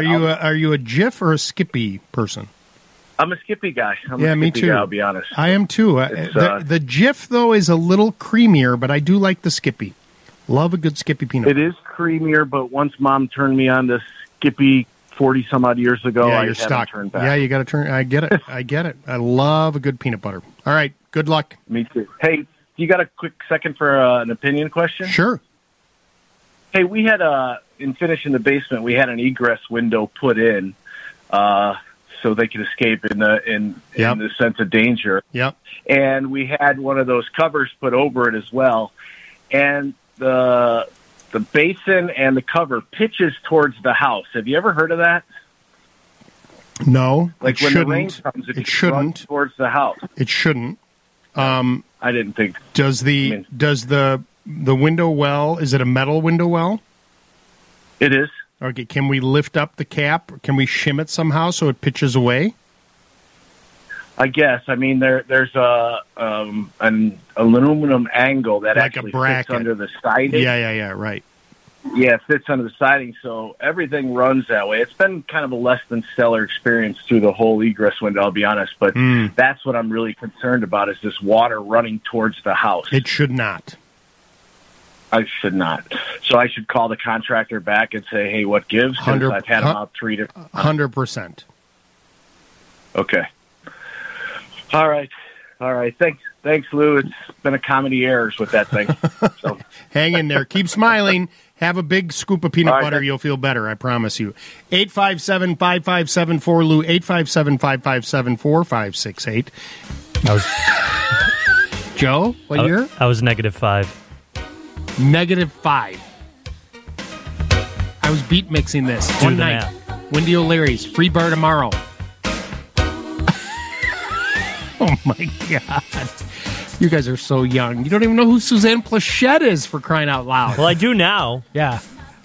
A: JIF or a Skippy person?
Q: I'm a Skippy guy.
A: Me too.
Q: Guy, I'll be honest.
A: I am too. The JIF though is a little creamier, but I do like the Skippy. Love a good Skippy peanut butter.
Q: It is creamier, but once Mom turned me on to Skippy 40 some odd years ago, I
A: you're stuck.
Q: Turned back.
A: Yeah, you got to turn. I get it. I get it. I love a good peanut butter. All right. Good luck.
Q: Me too. Hey, you got a quick second for an opinion question?
A: Sure.
Q: Hey, we had in finishing the basement, we had an egress window put in, so they could escape in the sense of danger.
A: Yep.
Q: And we had one of those covers put over it as well, and the basin and the cover pitches towards the house. Have you ever heard of that?
A: No,
Q: like when the rain comes, it shouldn't towards the house.
A: It shouldn't.
Q: I didn't think.
A: Does the window well? Is it a metal window well?
Q: It is.
A: Okay. Can we lift up the cap? Can we shim it somehow so it pitches away?
Q: I guess. I mean, there's an aluminum angle that
A: like
Q: actually
A: a bracket
Q: fits under the siding.
A: Yeah. Right.
Q: Yeah, it fits under the siding, so everything runs that way. It's been kind of a less than stellar experience through the whole egress window, I'll be honest, but that's what I'm really concerned about is this water running towards the house.
A: It should not.
Q: I should not. So I should call the contractor back and say, hey, what gives? Because I've had them out 3 different times.
A: 100%.
Q: Okay. All right. Thanks, Lou. It's been a comedy errors with that thing. So.
A: Hang in there. Keep smiling. Have a big scoop of peanut butter. You'll feel better. I promise you. 857-5574-LOU. 857-557-4568. Joe, what year?
C: I was -5.
A: -5. I was beat mixing this one night. Wendy O'Leary's Free Bar Tomorrow. Oh, my God. You guys are so young. You don't even know who Suzanne Plachette is, for crying out loud.
C: Well, I do now.
B: Yeah.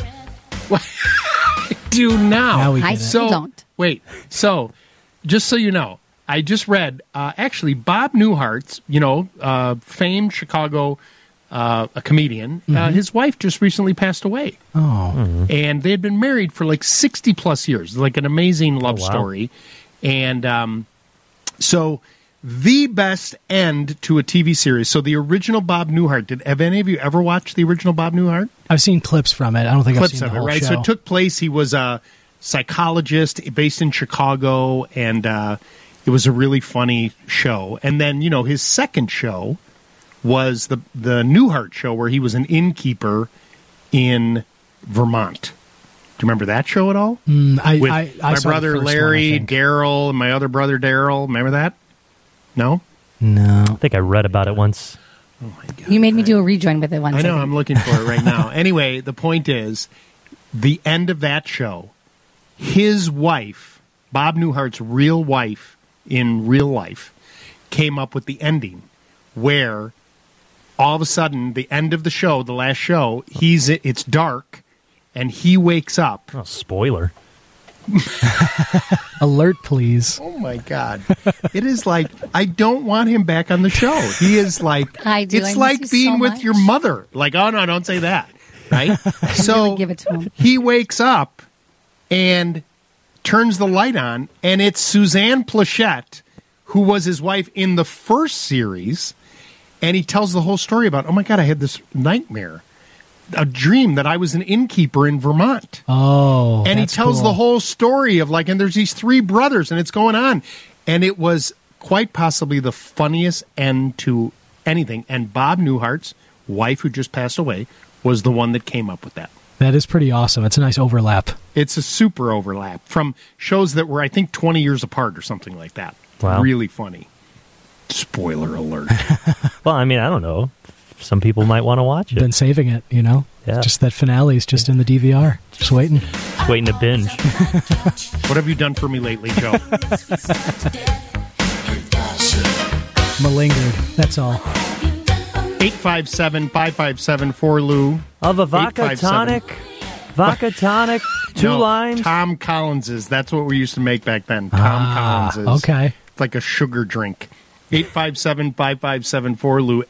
A: I do now.
D: I still don't.
A: Wait. So, just so you know, I just read, actually, Bob Newhart's, famed Chicago a comedian, his wife just recently passed away.
B: Oh.
C: Mm-hmm.
A: And they had been married for like 60-plus years, like an amazing love story. And so the best end to a TV series. So the original Bob Newhart. Have any of you ever watched the original Bob Newhart?
B: I've seen clips from it. I don't think I've seen the whole
A: right?
B: show.
A: So it took place. He was a psychologist based in Chicago, and it was a really funny show. And then, his second show was the Newhart show, where he was an innkeeper in Vermont. Do you remember that show at all?
B: I
A: my
B: saw
A: brother
B: the first
A: Larry,
B: one, I think.
A: Daryl, and my other brother Daryl. Remember that? No?
B: No.
C: I think I read about it once.
D: You made me do a rejoin with it once.
A: I know, I'm looking for it right now. Anyway, the point is, the end of that show, his wife, Bob Newhart's real wife in real life, came up with the ending where all of a sudden, the end of the show, the last show, it's dark, and he wakes up.
C: Oh, spoiler.
B: Alert, please.
A: Oh, my God. It is like, I don't want him back on the show. He is like,
D: I do.
A: It's
D: I miss
A: like
D: you
A: being
D: so
A: with
D: much.
A: your mother. Like, oh, no, don't say that. Right? So
D: Really give it to him.
A: he wakes up and turns the light on, and it's Suzanne Plachette, who was his wife in the first series, and he tells the whole story about, oh, my God, I had this nightmare. A dream that I was an innkeeper in Vermont.
B: Oh,
A: and he
B: that's
A: tells
B: cool.
A: the whole story of and there's these three brothers, and it's going on. And it was quite possibly the funniest end to anything. And Bob Newhart's wife, who just passed away, was the one that came up with that.
B: That is pretty awesome. It's a nice overlap.
A: It's a super overlap from shows that were, I think, 20 years apart or something like that.
C: Wow.
A: Really funny. Spoiler alert.
C: Well, I mean, I don't know. Some people might want to watch it.
B: Been saving it, Yeah. Just that finale's just in the DVR. Just waiting.
C: Waiting to binge.
A: What have you done for me lately, Joe?
B: Malingered. That's all.
A: 857-557-4Lou.
C: Of a vodka
A: 857.
C: tonic. Vodka tonic. Two
A: No,
C: limes.
A: Tom Collins's. That's what we used to make back then. Tom Collins's.
B: Okay.
A: It's like a sugar drink. 857-557-4Lou.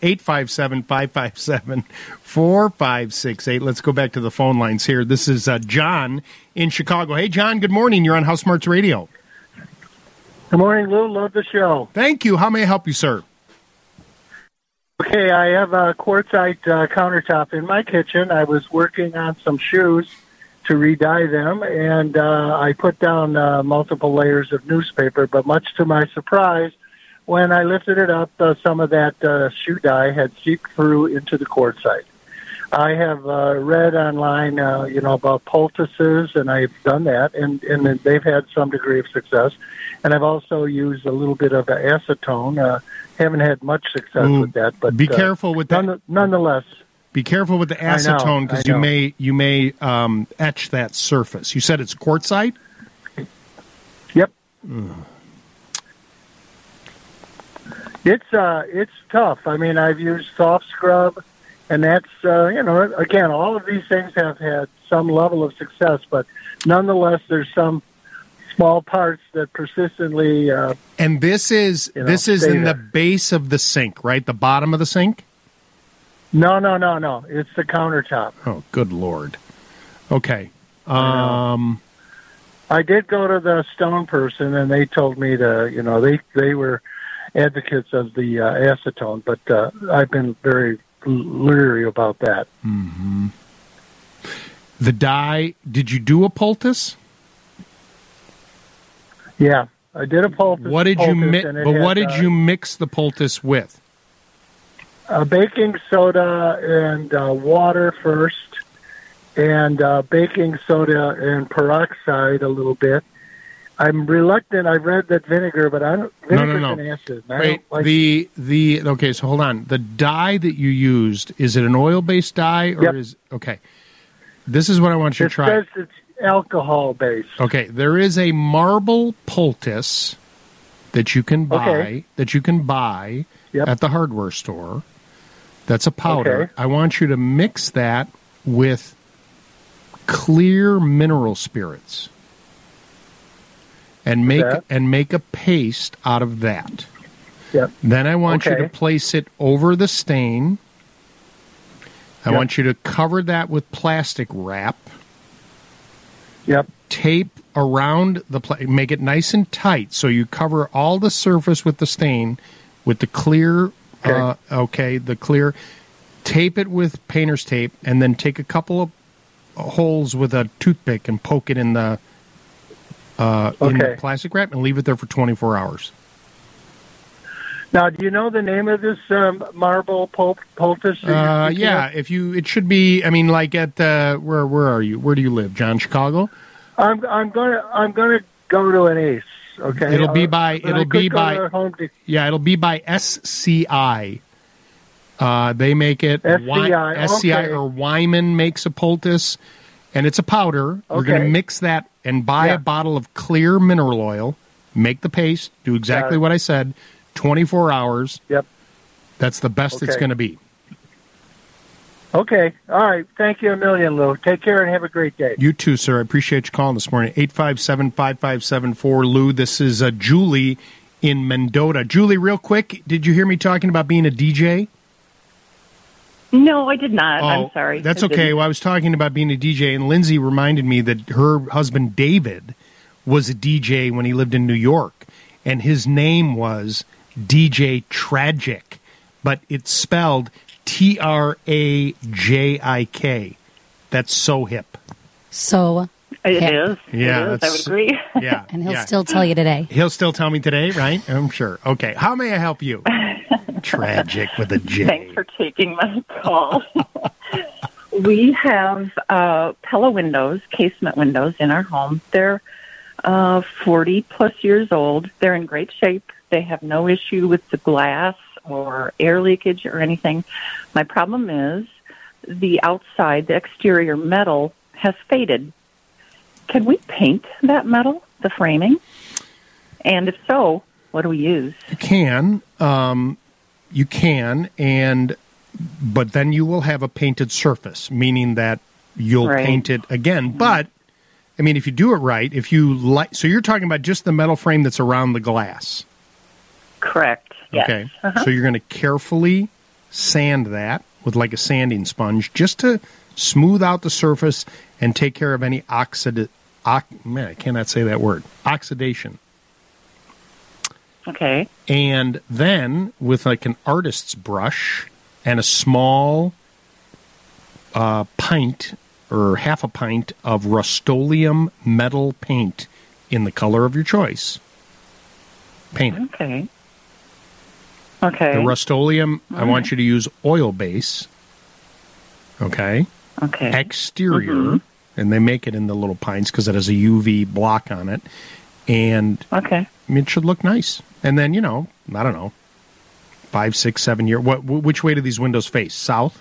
A: 857-557-4568. Let's go back to the phone lines here. This is John in Chicago. Hey, John, good morning. You're on House Smarts Radio.
R: Good morning, Lou. Love the show.
A: Thank you. How may I help you, sir?
R: Okay, I have a quartzite countertop in my kitchen. I was working on some shoes to re-dye them, and I put down multiple layers of newspaper, but much to my surprise, when I lifted it up, some of that shoe dye had seeped through into the quartzite. I have read online, about poultices, and I've done that, and they've had some degree of success. And I've also used a little bit of acetone. Haven't had much success with that, but
A: be careful with that.
R: Nonetheless,
A: be careful with the acetone because you may etch that surface. You said it's quartzite.
R: Yep. It's tough. I mean, I've used soft scrub, and that's again, all of these things have had some level of success, but nonetheless, there's some small parts that persistently.
A: And this is in the base of the sink, right? The bottom of the sink.
R: No. It's the countertop.
A: Oh, good Lord. Okay.
R: I did go to the stone person, and they told me to, they were advocates of the acetone, but I've been very leery about that.
A: Mm-hmm. The dye, did you do a poultice?
R: Yeah, I did a poultice.
A: What did you mix the poultice with?
R: Baking soda and water first, and baking soda and peroxide a little bit. I'm reluctant. I've read that vinegar, but I don't. Vinegar's an acid.
A: Wait, okay. So hold on. The dye that you used, is it an oil-based dye or is okay? This is what I want you to try.
R: It says it's alcohol-based.
A: Okay, there is a marble poultice that you can buy.
R: Okay.
A: That you can buy at the hardware store. That's a powder.
R: Okay.
A: I want you to mix that with clear mineral spirits. And make a paste out of that.
R: Yep.
A: Then I want you to place it over the stain. I want you to cover that with plastic wrap.
R: Yep.
A: tape around make it nice and tight, so you cover all the surface with the stain, with the clear, the clear. Tape it with painter's tape, and then take a couple of holes with a toothpick and poke it in the plastic wrap and leave it there for 24 hours.
R: Now, do you know the name of this marble poultice?
A: Yeah, it should be. I mean, like at where are you? Where do you live, John? Chicago.
R: I'm gonna go to an Ace. Okay,
A: it'll be by SCI. They make it. SCI or Wyman makes a poultice, and it's a powder. You're going to mix that and buy a bottle of clear mineral oil. Make the paste. Do exactly what I said. 24 hours.
R: Yep.
A: That's the best it's going to be.
R: Okay. All right. Thank you a million, Lou. Take care and have a great day.
A: You too, sir. I appreciate you calling this morning. 857-5574, Lou. This is Julie in Mendota. Julie, real quick, did you hear me talking about being a DJ?
S: No, I did not. I'm sorry.
A: That's okay. Well, I was talking about being a DJ, and Lindsay reminded me that her husband, David, was a DJ when he lived in New York, and his name was DJ Tragic, but it's spelled Trajik. That's so hip.
D: So
S: it is.
A: Yeah,
S: it is. I would agree.
A: Yeah,
D: and he'll still tell you today.
A: He'll still tell me today, right? I'm sure. Okay, how may I help you? Tragic with a J.
S: Thanks for taking my call. We have Pella windows, casement windows in our home. They're 40-plus years old. They're in great shape. They have no issue with the glass or air leakage or anything. My problem is the outside, the exterior metal has faded. Can we paint that metal, the framing? And if so, what do we use?
A: You can. But then you will have a painted surface, meaning that you'll paint it again. But, I mean, if you do it right, so you're talking about just the metal frame that's around the glass.
S: Correct. Yes.
A: Okay. So you're going to carefully sand that with like a sanding sponge just to smooth out the surface and take care of any I cannot say that word. Oxidation.
S: Okay.
A: And then with like an artist's brush and a small pint or half a pint of Rust-Oleum metal paint in the color of your choice, paint it.
S: Okay.
A: The Rust-Oleum, I want you to use oil base. Okay. Exterior, and they make it in the little pints because it has a UV block on it. And it should look nice. And then, I don't know, 5, 6, 7 years. Which way do these windows face? South?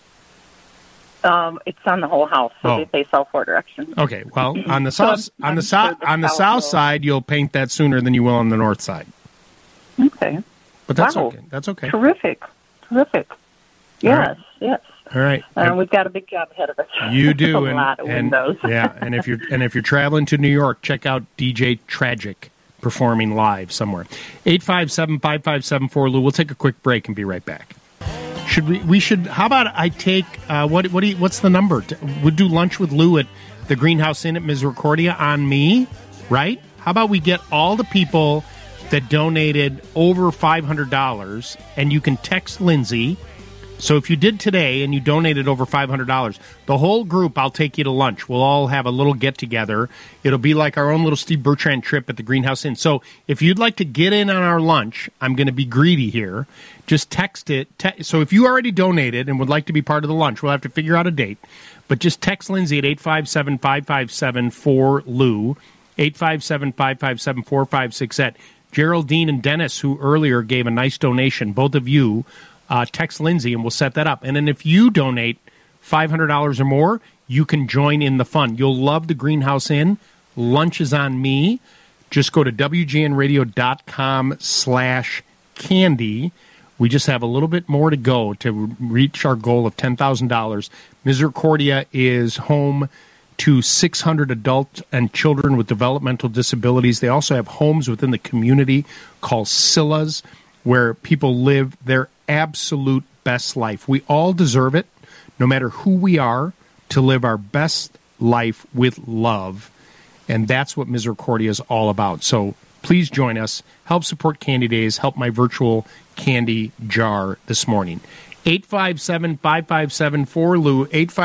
S: It's on the whole house, so they face all 4 directions.
A: Okay. Well, on the south south side, you'll paint that sooner than you will on the north side.
S: Okay.
A: But that's okay. That's okay.
S: Terrific. Yes.
A: All right.
S: We've got a big job ahead of us.
A: You do.
S: A lot of windows.
A: And if you're traveling to New York, check out DJ Tragic performing live somewhere. 857-5574, Lou. We'll take a quick break and be right back. How about I take what's the number? We'll do lunch with Lou at the Greenhouse Inn at Misericordia on me, right? How about we get all the people that donated over $500, and you can text Lindsay. So if you did today and you donated over $500, the whole group, I'll take you to lunch. We'll all have a little get-together. It'll be like our own little Steve Bertrand trip at the Greenhouse Inn. So if you'd like to get in on our lunch, I'm going to be greedy here. Just text it. So if you already donated and would like to be part of the lunch, we'll have to figure out a date. But just text Lindsay at 857-557-4LOU, 857-557-4568. Geraldine and Dennis, who earlier gave a nice donation, both of you, text Lindsay and we'll set that up. And then if you donate $500 or more, you can join in the fun. You'll love the Greenhouse Inn. Lunch is on me. Just go to WGNradio.com/candy. We just have a little bit more to go to reach our goal of $10,000. Misericordia is home to 600 adults and children with developmental disabilities. They also have homes within the community called Scillas, where people live their absolute best life. We all deserve it, no matter who we are, to live our best life with love. And that's what Misericordia is all about. So please join us. Help support Candy Days. Help my virtual candy jar this morning. 857-557-4LOU,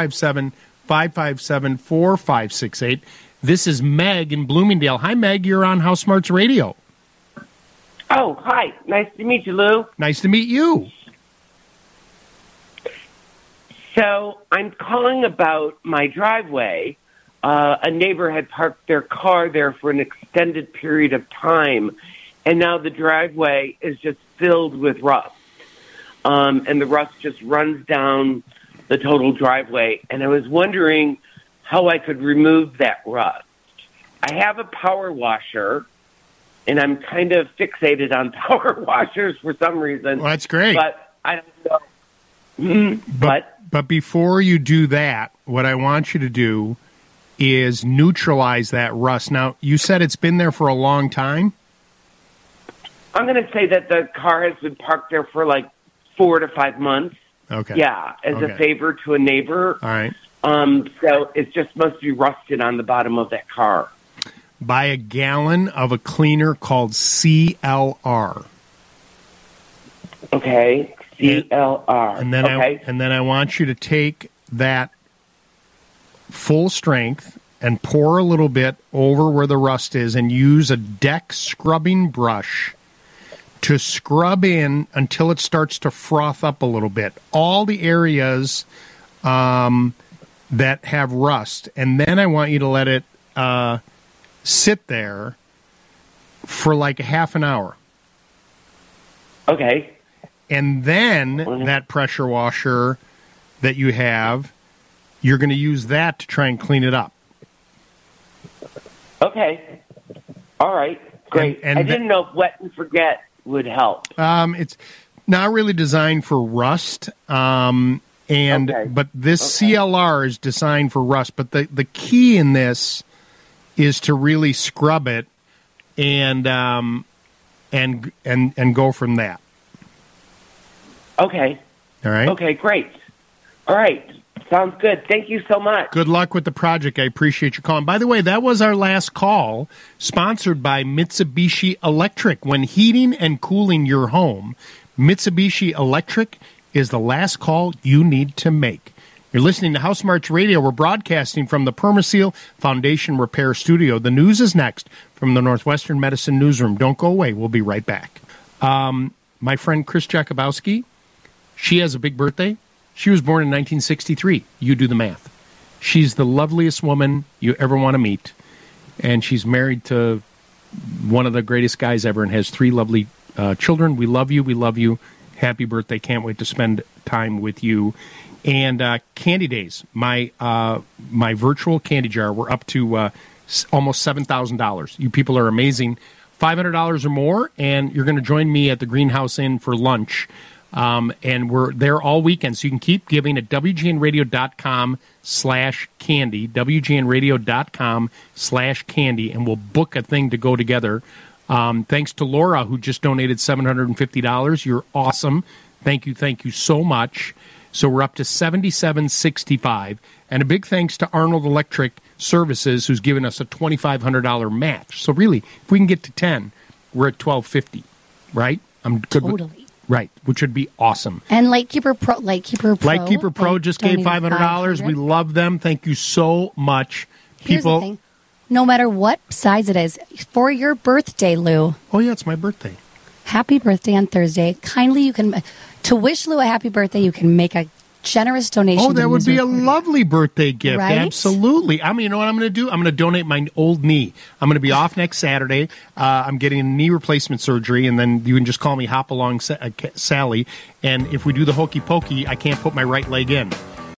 A: 857-557-4568. This is Meg in Bloomingdale. Hi, Meg. You're on House Smarts Radio.
T: Oh, hi. Nice to meet you, Lou.
A: Nice to meet you.
T: So I'm calling about my driveway. A neighbor had parked their car there for an extended period of time, and now the driveway is just filled with rust. And the rust just runs down the total driveway. And I was wondering how I could remove that rust. I have a power washer, and I'm kind of fixated on power washers for some reason.
A: Well, that's great.
T: But I don't know.
A: But before you do that, what I want you to do is neutralize that rust. Now, you said it's been there for a long time?
T: I'm going to say that the car has been parked there for like 4 to 5 months.
A: Okay.
T: Yeah, as a favor to a neighbor.
A: All right.
T: So it just must be rusted on the bottom of that car.
A: Buy a gallon of a cleaner called CLR.
T: Okay, CLR.
A: And then I want you to take that full strength and pour a little bit over where the rust is and use a deck scrubbing brush to scrub in until it starts to froth up a little bit. All the areas that have rust. And then I want you to let it sit there for like a half an hour.
T: Okay.
A: And then that pressure washer that you have, you're going to use that to try and clean it up.
T: Okay. All right. Great.
A: And
T: I didn't know if wet and forget would help.
A: It's not really designed for rust. But this CLR is designed for rust. But the key in this is to really scrub it and go from that.
T: Okay.
A: All right.
T: Okay, great. All right. Sounds good. Thank you so much.
A: Good luck with the project. I appreciate you calling. By the way, that was our last call, sponsored by Mitsubishi Electric. When heating and cooling your home, Mitsubishi Electric is the last call you need to make. You're listening to House Smarts Radio. We're broadcasting from the Permaseal Foundation Repair Studio. The news is next from the Northwestern Medicine Newsroom. Don't go away. We'll be right back. My friend Chris Jakubowski, she has a big birthday. She was born in 1963. You do the math. She's the loveliest woman you ever want to meet, and she's married to one of the greatest guys ever and has 3 lovely children. We love you. We love you. Happy birthday. Can't wait to spend time with you. And Candy Days, my virtual candy jar, we're up to almost $7,000. You people are amazing. $500 or more, and you're going to join me at the Greenhouse Inn for lunch. And we're there all weekend, so you can keep giving at WGNradio.com/candy, WGNradio.com/candy, and we'll book a thing to go together. Thanks to Laura, who just donated $750. You're awesome. Thank you so much. So we're up to $77.65. And a big thanks to Arnold Electric Services, who's given us a $2,500 match. So really, if we can get to 10, we're at $1,250, right? I'm good.
D: Totally.
A: Right, which would be awesome.
D: And Lightkeeper Pro
A: just gave $500. We love them. Thank you so much.
D: Here's the thing. No matter what size it is, for your birthday, Lou.
A: Oh, yeah, it's my birthday.
D: Happy birthday on Thursday. Kindly, you can, to wish Lou a happy birthday, you can make a generous donation.
A: Oh, that would be a lovely birthday gift.
D: Right?
A: Absolutely. You know what I'm going to do? I'm going to donate my old knee. I'm going to be off next Saturday. I'm getting a knee replacement surgery, and then you can just call me Hop Along Sally. And if we do the hokey pokey, I can't put my right leg in.